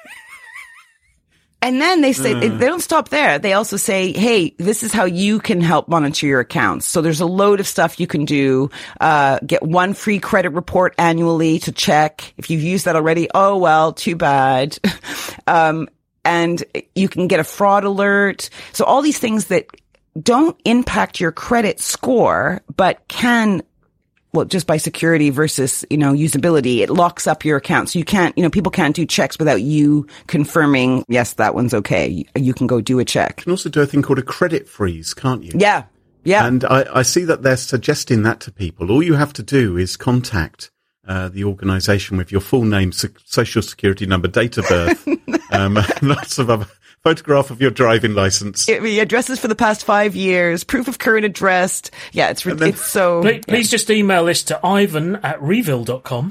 And then they say, they don't stop there. They also say, hey, this is how you can help monitor your accounts. So there's a load of stuff you can do. Get one free credit report annually to check. If you've used that already, oh, well, too bad. And you can get a fraud alert. So all these things that don't impact your credit score, but can, just by security versus, usability, it locks up your account. So you can't, people can't do checks without you confirming, yes, that one's okay. You can go do a check. You can also do a thing called a credit freeze, can't you? Yeah. Yeah. And I see that they're suggesting that to people. All you have to do is contact the organisation with your full name, social security number, date of birth, lots of other photograph of your driving license. Addresses for the past 5 years, proof of current address. Yeah, it's so... Please just email this to ivan@reveal.com.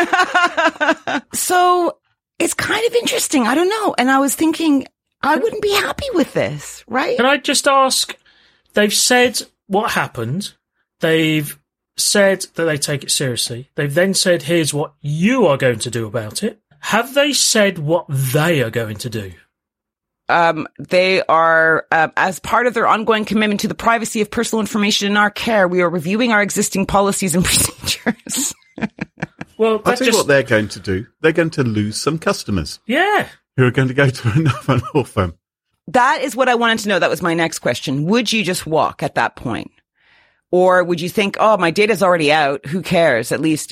So it's kind of interesting. I don't know. And I was thinking, I wouldn't be happy with this, right? Can I just ask, they've said what happened. They've said that they take it seriously. They've then said, here's what you are going to do about it. Have they said what they are going to do? They are, as part of their ongoing commitment to the privacy of personal information in our care, we are reviewing our existing policies and procedures. Well, I'll tell you what they're going to do. They're going to lose some customers. Yeah. Who are going to go to another law firm. That is what I wanted to know. That was my next question. Would you just walk at that point? Or would you think, oh, my data's already out. Who cares? At least,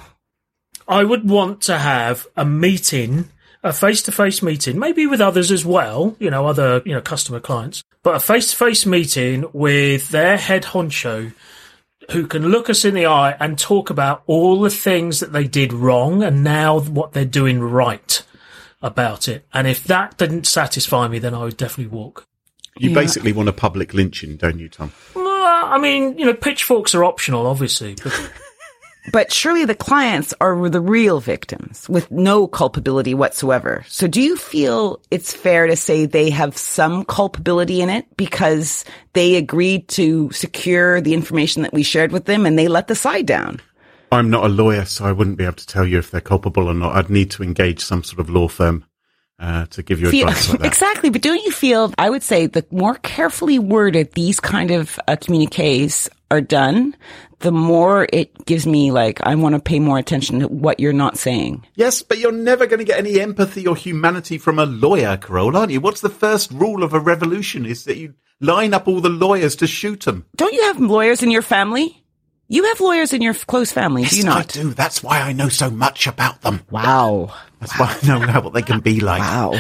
I would want to have a meeting, a face-to-face meeting, maybe with others as well, other, customer clients, but a face-to-face meeting with their head honcho who can look us in the eye and talk about all the things that they did wrong and now what they're doing right about it. And if that didn't satisfy me, then I would definitely walk. You basically want a public lynching, don't you, Tom? I mean, pitchforks are optional, obviously, But surely the clients are the real victims with no culpability whatsoever. So do you feel it's fair to say they have some culpability in it because they agreed to secure the information that we shared with them and they let the side down? I'm not a lawyer, so I wouldn't be able to tell you if they're culpable or not. I'd need to engage some sort of law firm to give you advice like that. Exactly. But don't you feel, I would say, the more carefully worded these kind of communiques are done, the more it gives me I want to pay more attention to what you're not saying. Yes, but you're never going to get any empathy or humanity from a lawyer, Carole, aren't you? What's the first rule of a revolution is that you line up all the lawyers to shoot them. Don't you have lawyers in your family? You have lawyers in your close family, yes, do you not? I do. That's why I know so much about them. Wow. That's why I know what they can be like. Wow.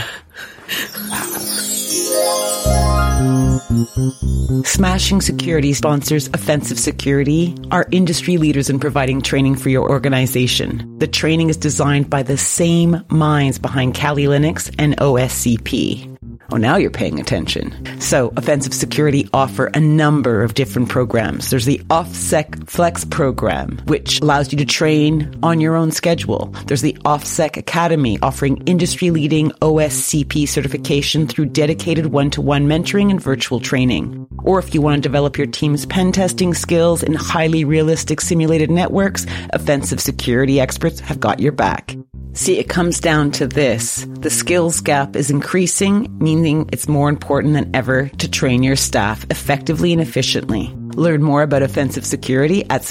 Smashing Security sponsors Offensive Security, our industry leaders in providing training for your organization. The training is designed by the same minds behind Kali Linux and OSCP. Oh, now you're paying attention. So Offensive Security offer a number of different programs. There's the OffSec Flex program, which allows you to train on your own schedule. There's the OffSec Academy, offering industry-leading OSCP certification through dedicated one-to-one mentoring and virtual training. Or if you want to develop your team's pen testing skills in highly realistic simulated networks, Offensive Security experts have got your back. See, it comes down to this. The skills gap is increasing, meaning it's more important than ever to train your staff effectively and efficiently. Learn more about Offensive Security at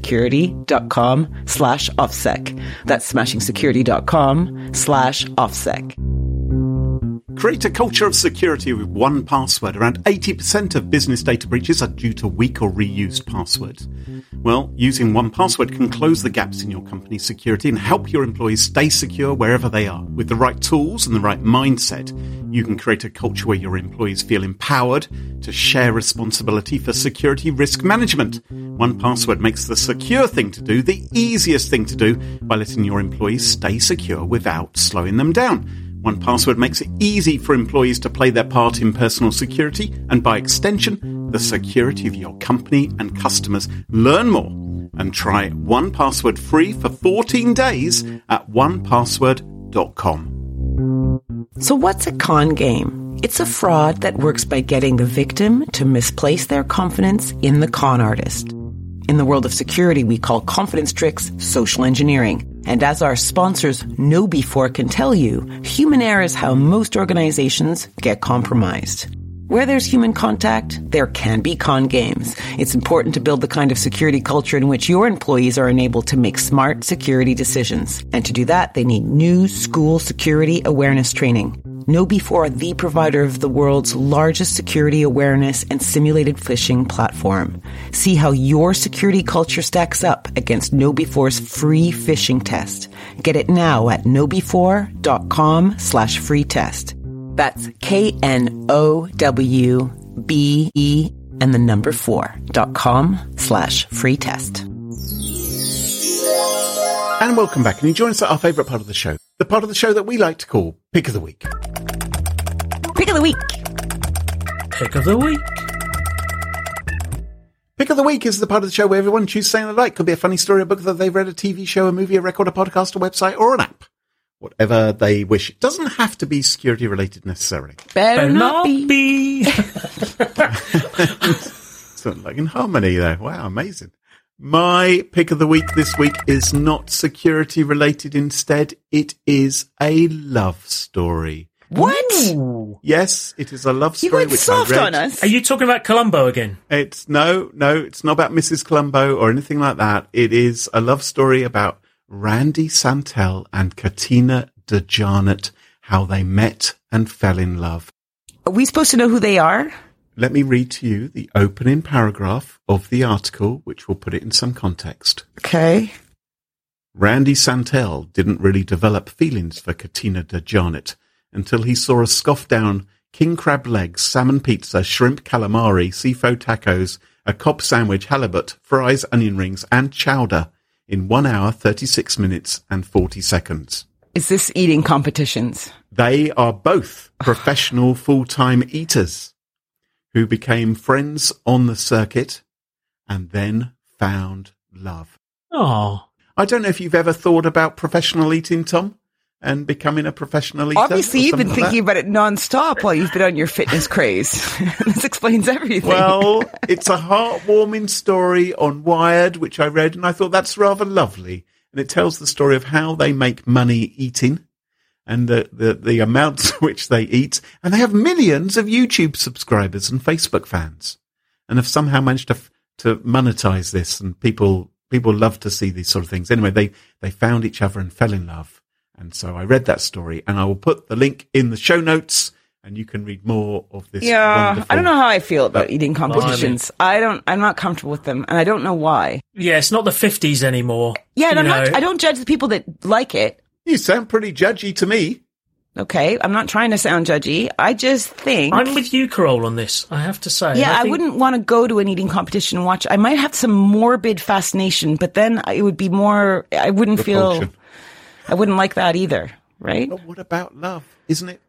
smashingsecurity.com/offsec. That's smashingsecurity.com/offsec. Create a culture of security with 1Password. Around 80% of business data breaches are due to weak or reused passwords. Well, using 1Password can close the gaps in your company's security and help your employees stay secure wherever they are. With the right tools and the right mindset, you can create a culture where your employees feel empowered to share responsibility for security risk management. 1Password makes the secure thing to do the easiest thing to do by letting your employees stay secure without slowing them down. 1Password makes it easy for employees to play their part in personal security and, by extension, the security of your company and customers. Learn more and try 1Password free for 14 days at onepassword.com. So what's a con game? It's a fraud that works by getting the victim to misplace their confidence in the con artist. In the world of security, we call confidence tricks social engineering. And as our sponsors KnowBe4 can tell you, human error is how most organizations get compromised. Where there's human contact, there can be con games. It's important to build the kind of security culture in which your employees are enabled to make smart security decisions. And to do that, they need new school security awareness training. KnowBe4 are the provider of the world's largest security awareness and simulated phishing platform. See how your security culture stacks up against KnowBe4's free phishing test. Get it now at knowbe4.com/free test. That's KNOWBE and the number 4.com/free test. And welcome back. And you join us at our favourite part of the show. The part of the show that we like to call Pick of the Week. Pick of the Week. Pick of the Week. Pick of the Week is the part of the show where everyone chooses something they like. Could be a funny story, a book that they've read, a TV show, a movie, a record, a podcast, a website, or an app. Whatever they wish. It doesn't have to be security related necessarily. Better not be. Something like in harmony there. Wow, amazing. My pick of the week this week is not security related. Instead, it is a love story. What? Ooh. Yes, it is a love story. You went which soft I read. on us. Are you talking about Columbo again? It's no, it's not about Mrs. Columbo or anything like that. It is a love story about Randy Santel and Katina DeJarnett, how they met and fell in love. Are we supposed to know who they are? Let me read to you the opening paragraph of the article, which will put it in some context. Okay. Randy Santel didn't really develop feelings for Katina DeJarnett until he saw her scoff down king crab legs, salmon pizza, shrimp calamari, seafood tacos, a Cobb sandwich, halibut, fries, onion rings, and chowder in 1 hour, 36 minutes, and 40 seconds. Is this eating competitions? They are both professional full-time eaters who became friends on the circuit and then found love. Oh. I don't know if you've ever thought about professional eating, Tom, and becoming a professional eater. Obviously, you've been thinking about it nonstop while you've been on your fitness craze. This explains everything. Well, it's a heartwarming story on Wired, which I read, and I thought that's rather lovely. And it tells the story of how they make money eating and the amounts which they eat. And they have millions of YouTube subscribers and Facebook fans and have somehow managed to monetize this. And people love to see these sort of things. Anyway, they found each other and fell in love. And so I read that story, and I will put the link in the show notes, and you can read more of this. Yeah, I don't know how I feel about eating competitions. I'm not comfortable with them, and I don't know why. Yeah, it's not the 50s anymore. Yeah, and I don't judge the people that like it. You sound pretty judgy to me. Okay, I'm not trying to sound judgy. I just think... I'm with you, Carole, on this, I have to say. Yeah, I wouldn't want to go to an eating competition and watch. I might have some morbid fascination, but then it would be more... I wouldn't Repulsion. feel... I wouldn't like that either, right? But what about love? Isn't it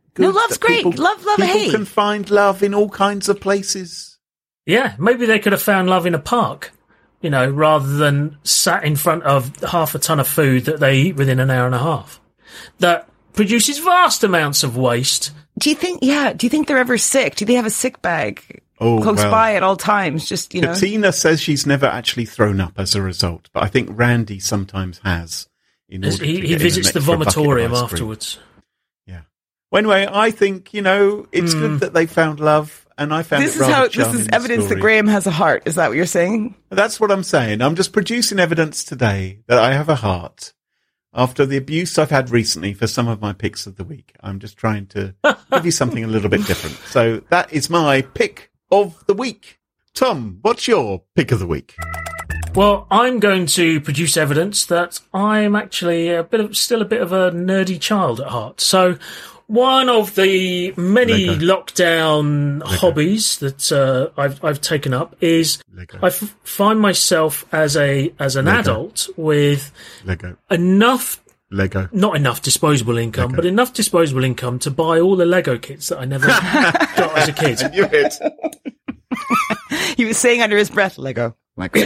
good. No, love's great. People, Love, people hey. can find love in all kinds of places. Yeah, maybe they could have found love in a park, rather than sat in front of half a ton of food that they eat within an hour and a half. That produces vast amounts of waste. Do you think they're ever sick? Do they have a sick bag close by at all times? Just, Katina says she's never actually thrown up as a result, but I think Randy sometimes has. He visits the vomitorium afterwards. Yeah. Well, anyway, I think, it's good that they found love, and I found this is evidence that Graham has a heart. Is that what you're saying? That's what I'm saying. I'm just producing evidence today that I have a heart. After the abuse I've had recently for some of my picks of the week, I'm just trying to give you something a little bit different. So that is my pick of the week. Tom, what's your pick of the week? Well, I'm going to produce evidence that I'm actually still a bit of a nerdy child at heart. So one of the many lockdown hobbies that I've taken up is I find myself as an adult with enough not enough disposable income, but enough disposable income to buy all the Lego kits that I never got as a kid. I knew it. He was saying under his breath, Lego. Lego.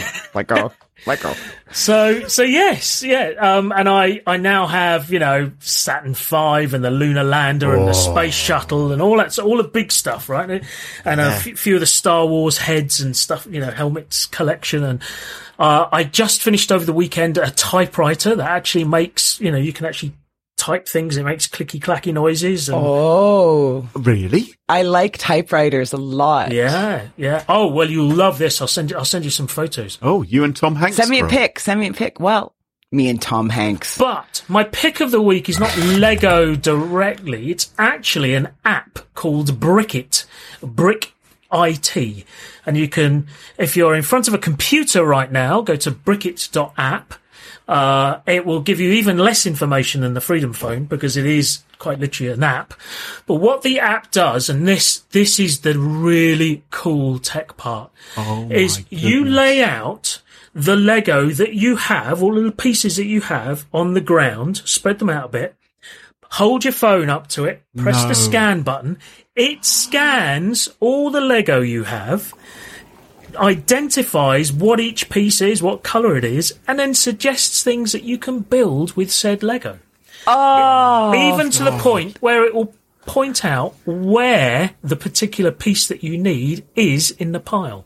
So yes, yeah. And I now have, Saturn V and the Lunar Lander and the Space Shuttle and all that, so all the big stuff, right? And a few of the Star Wars heads and stuff, helmets collection. And I just finished over the weekend a typewriter that actually makes, you can actually type things. It makes clicky clacky noises. And oh, really? I like typewriters a lot. Yeah. Oh well, you'll love this. I'll send you some photos. Oh, you and Tom Hanks. Send me a pic. Well, me and Tom Hanks. But my pick of the week is not Lego directly. It's actually an app called Brickit. Brick-IT. And you can, if you're in front of a computer right now, go to brickit.app. It will give you even less information than the Freedom Phone because it is quite literally an app. But what the app does, and this is the really cool tech part, is you lay out the Lego that you have, all of the pieces that you have on the ground, spread them out a bit, hold your phone up to it, press the scan button. It scans all the Lego you have, identifies what each piece is, what colour it is, and then suggests things that you can build with said Lego. Even to the point where it will point out where the particular piece that you need is in the pile.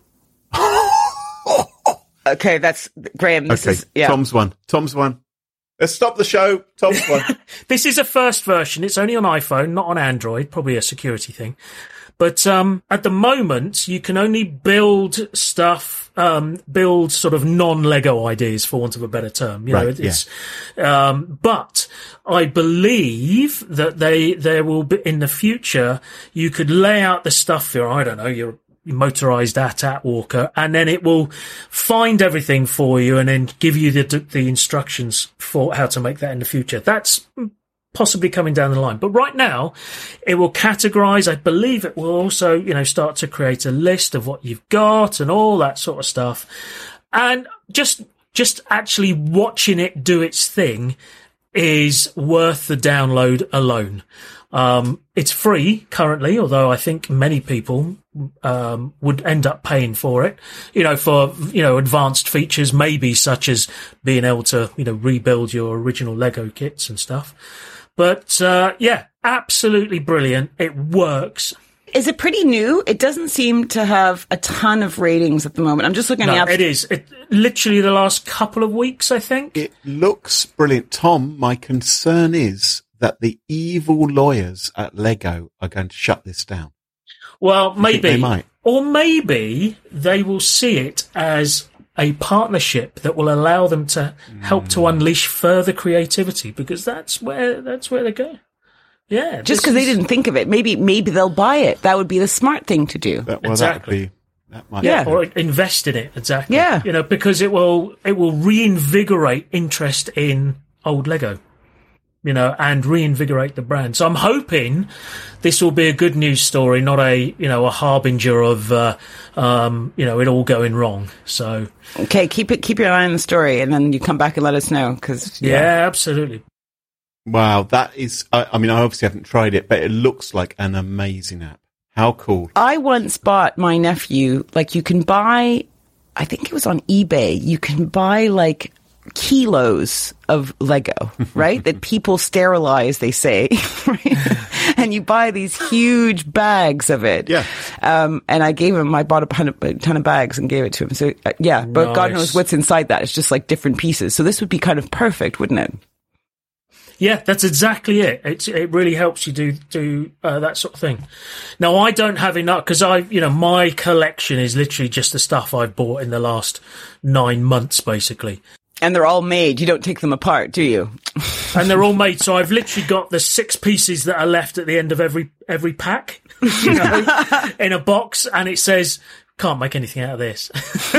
Okay, that's Graham. Tom's one. Let's stop the show. Tom's one. This is a first version. It's only on iPhone, not on Android. Probably a security thing. But at the moment, you can only build stuff, build sort of non-Lego ideas, for want of a better term. But I believe that there will be in the future. You could lay out the stuff for, I don't know, your motorized AT-AT walker, and then it will find everything for you, and then give you the instructions for how to make that in the future. That's possibly coming down the line. But right now, it will categorize. I believe it will also, start to create a list of what you've got and all that sort of stuff. And just actually watching it do its thing is worth the download alone. It's free currently, although I think many people would end up paying for it, for advanced features, maybe such as being able to, rebuild your original Lego kits and stuff. But, absolutely brilliant. It works. Is it pretty new? It doesn't seem to have a ton of ratings at the moment. I'm just looking at it is. It literally the last couple of weeks, I think. It looks brilliant. Tom, my concern is that the evil lawyers at Lego are going to shut this down. Well, maybe. They might. Or maybe they will see it as a partnership that will allow them to help to unleash further creativity, because that's where they go. Yeah. Just because they didn't think of it. Maybe they'll buy it. That would be the smart thing to do. Exactly. That might be. Or invest in it. Exactly. Yeah. Because it will reinvigorate interest in old Lego. And reinvigorate the brand. So I'm hoping this will be a good news story, not a harbinger of, it all going wrong. So. Okay. Keep your eye on the story, and then you come back and let us know. 'Cause yeah, absolutely. Wow, that is... I mean, I obviously haven't tried it, but it looks like an amazing app. How cool. I once bought my nephew, like you can buy, I think it was on eBay, you can buy like kilos of Lego, right? That people sterilize, they say, right? And you buy these huge bags of it. Yeah. And I gave him, I bought a ton of bags and gave it to him. So yeah, but God knows what's inside that. It's just like different pieces. So this would be kind of perfect, wouldn't it? Yeah, that's exactly it. It really helps you do that sort of thing. Now, I don't have enough because my collection is literally just the stuff I've bought in the last 9 months, basically. And they're all made. You don't take them apart, do you? And they're all made. So I've literally got the 6 pieces that are left at the end of every pack, in a box, and it says, can't make anything out of this.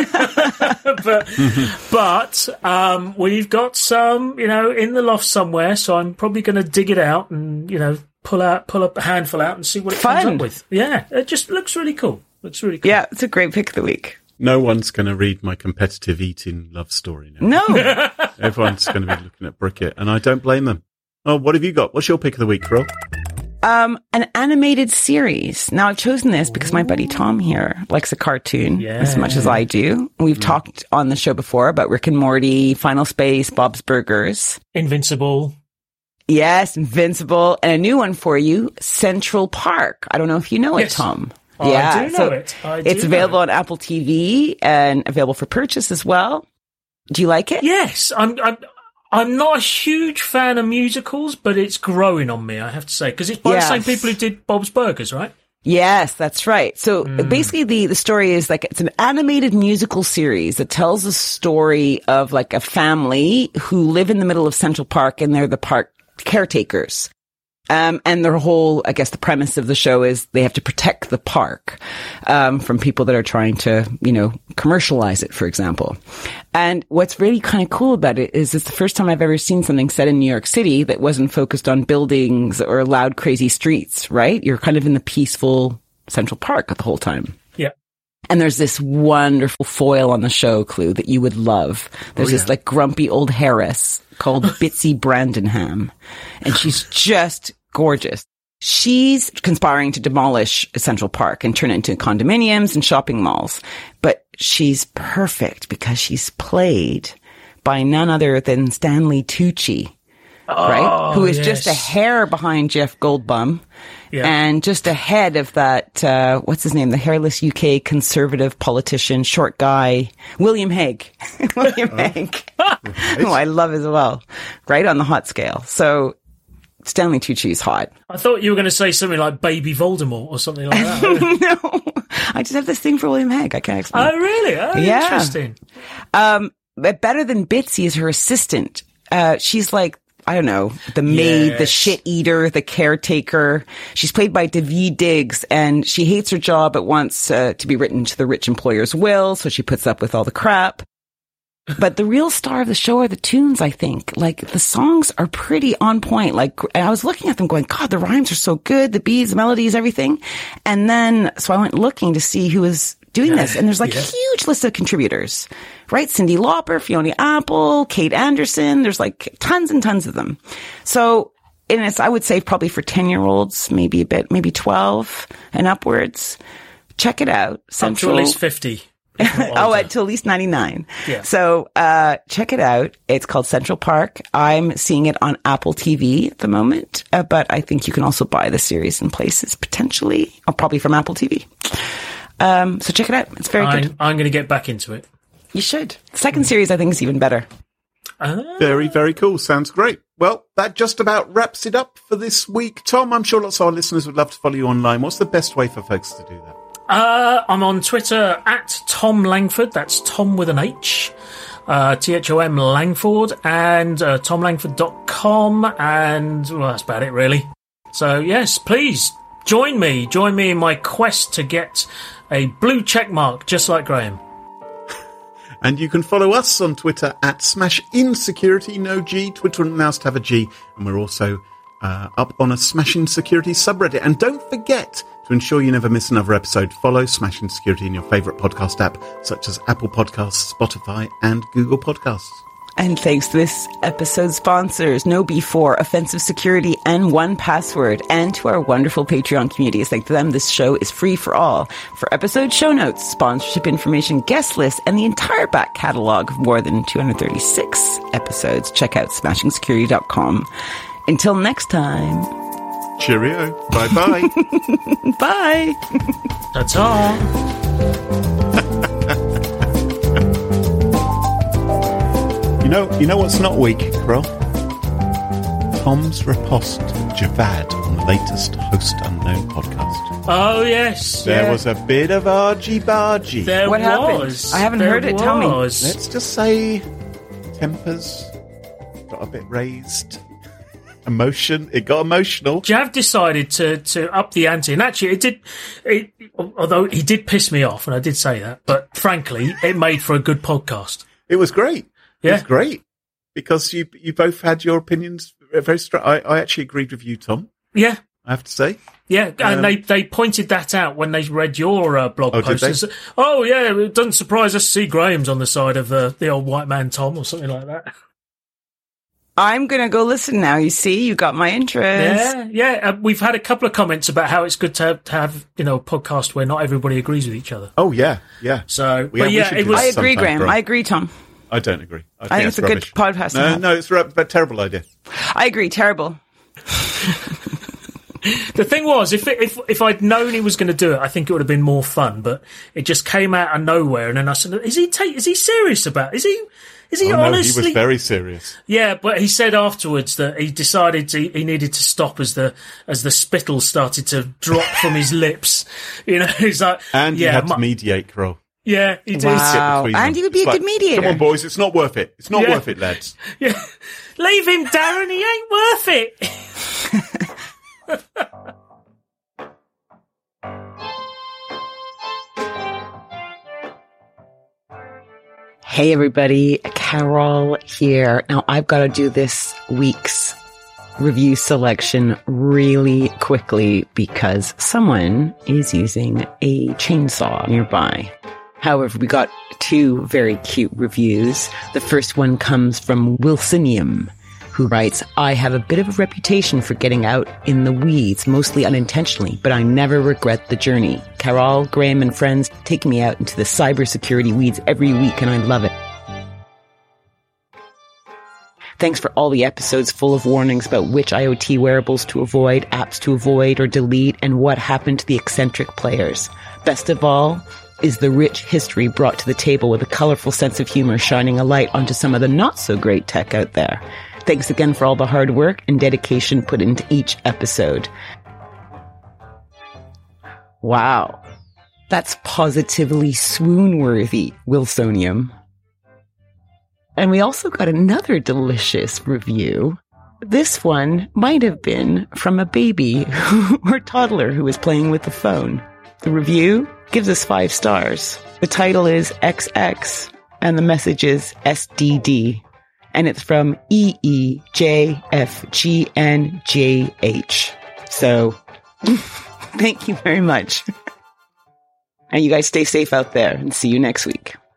but we've got some, in the loft somewhere, so I'm probably going to dig it out and, pull a handful out and see what it comes up with. Yeah, it just looks really cool. Yeah, it's a great pick of the week. No one's going to read my competitive eating love story now. No. Everyone's going to be looking at Brickit, and I don't blame them. Oh, what have you got? What's your pick of the week, Ro? An animated series. Now, I've chosen this because my buddy Tom here likes a cartoon as much as I do. We've talked on the show before about Rick and Morty, Final Space, Bob's Burgers. Invincible. Yes, Invincible. And a new one for you, Central Park. I don't know if you know it, Tom. Oh, yeah, I do know it. It's available on Apple TV and available for purchase as well. Do you like it? Yes, I'm not a huge fan of musicals, but it's growing on me, I have to say, because it's by the same people who did Bob's Burgers, right? Yes, that's right. So basically the story is like, it's an animated musical series that tells a story of like a family who live in the middle of Central Park, and they're the park caretakers. And their whole, I guess the premise of the show is they have to protect the park, from people that are trying to, commercialize it, for example. And what's really kind of cool about it is it's the first time I've ever seen something set in New York City that wasn't focused on buildings or loud, crazy streets, right? You're kind of in the peaceful Central Park the whole time. Yeah. And there's this wonderful foil on the show, Clue, that you would love. There's this like grumpy old Harris called Bitsy Brandenham. And she's just gorgeous. She's conspiring to demolish Central Park and turn it into condominiums and shopping malls. But she's perfect because she's played by none other than Stanley Tucci, right? Who is just a hair behind Jeff Goldblum and just ahead of that, what's his name? The hairless UK conservative politician, short guy, William Hague. William Hague. Who I love as well. Right on the hot scale. So Stanley Tucci's hot. I thought you were going to say something like Baby Voldemort or something like that. No, I just have this thing for William Hague. I can't explain. Oh, really? Oh, yeah. Interesting. But better than Bitsy is her assistant. She's like, I don't know, the maid, the shit eater, the caretaker. She's played by Daveed Diggs, and she hates her job but wants to be written to the rich employer's will, so she puts up with all the crap. But the real star of the show are the tunes, I think. Like, the songs are pretty on point. Like, and I was looking at them going, God, the rhymes are so good, the beats, the melodies, everything. And then, so I went looking to see who was doing this. And there's like a huge list of contributors, right? Cyndi Lauper, Fiona Apple, Kate Anderson. There's like tons and tons of them. So, and it's, I would say probably for 10-year-olds, maybe 12 and upwards. Check it out. Central. Up to at least 50. To at least 99. Yeah. So, check it out. It's called Central Park. I'm seeing it on Apple TV at the moment, but I think you can also buy the series in places potentially, or probably from Apple TV. So check it out. It's very good. I'm going to get back into it. You should. The second series, I think, is even better. Very, very cool. Sounds great. Well, that just about wraps it up for this week. Tom, I'm sure lots of our listeners would love to follow you online. What's the best way for folks to do that? I'm on Twitter at Tom Langford. That's Tom with an H. THOM Langford, and tomlangford.com, and well, that's about it really. So yes, please join me in my quest to get a blue check mark just like Graham. And you can follow us on Twitter at SmashInSecurity, no G. Twitter announced to have a G, and we're also up on a Smashing Security subreddit. And don't forget, to ensure you never miss another episode, follow Smashing Security in your favourite podcast app, such as Apple Podcasts, Spotify, and Google Podcasts. And thanks to this episode's sponsors, KnowBe4, Offensive Security, and 1Password, and to our wonderful Patreon community. Thanks to them, this show is free for all. For episode show notes, sponsorship information, guest list, and the entire back catalog of more than 236 episodes, check out smashingsecurity.com. Until next time. Cheerio. Bye-bye. Bye. Ta-ta. You know what's not weak, Carol? Tom's riposte to Javad on the latest Host Unknown podcast. Oh, yes. There was a bit of argy-bargy. What happened? I haven't heard it. Tell me. Let's just say tempers got a bit raised. It got emotional. Jav decided to up the ante, and actually although he did piss me off, and I did say that, but frankly, it made for a good podcast. It was great. Yeah. It was great. Because you both had your opinions very strong. I actually agreed with you, Tom. Yeah. I have to say. Yeah, and they pointed that out when they read your blog post. Oh, yeah, it doesn't surprise us to see Graham's on the side of the old white man Tom or something like that. I'm going to go listen now. You see, you got my interest. Yeah. We've had a couple of comments about how it's good to have a podcast where not everybody agrees with each other. Oh, yeah. So, I agree, Graham. I agree, Tom. I don't agree. I think it's a good podcast. No, it's a terrible idea. I agree. Terrible. The thing was, if I'd known he was going to do it, I think it would have been more fun. But it just came out of nowhere, and then I said, "Is he serious about? Is he honestly?" No, he was very serious. Yeah, but he said afterwards that he decided he needed to stop as the spittle started to drop from his lips. He's like, and he had to mediate, Carol. Yeah, he did. Wow. And he would be a good mediator. Come on, boys, it's not worth it. It's not worth it, lads. Yeah. Leave him, Darren, he ain't worth it. Hey, everybody. Carol here. Now, I've got to do this week's review selection really quickly because someone is using a chainsaw nearby. However, we got two very cute reviews. The first one comes from Wilsonium, who writes, I have a bit of a reputation for getting out in the weeds, mostly unintentionally, but I never regret the journey. Carol, Graham, and friends take me out into the cybersecurity weeds every week, and I love it. Thanks for all the episodes full of warnings about which IoT wearables to avoid, apps to avoid or delete, and what happened to the eccentric players. Best of all is the rich history brought to the table with a colorful sense of humor shining a light onto some of the not-so-great tech out there. Thanks again for all the hard work and dedication put into each episode. Wow. That's positively swoon-worthy, Wilsonium. And we also got another delicious review. This one might have been from a baby or toddler who was playing with the phone. The review gives us 5 stars. The title is XX, and the message is SDD. And it's from EEJFGNJH. So, thank you very much. And you guys stay safe out there, and see you next week.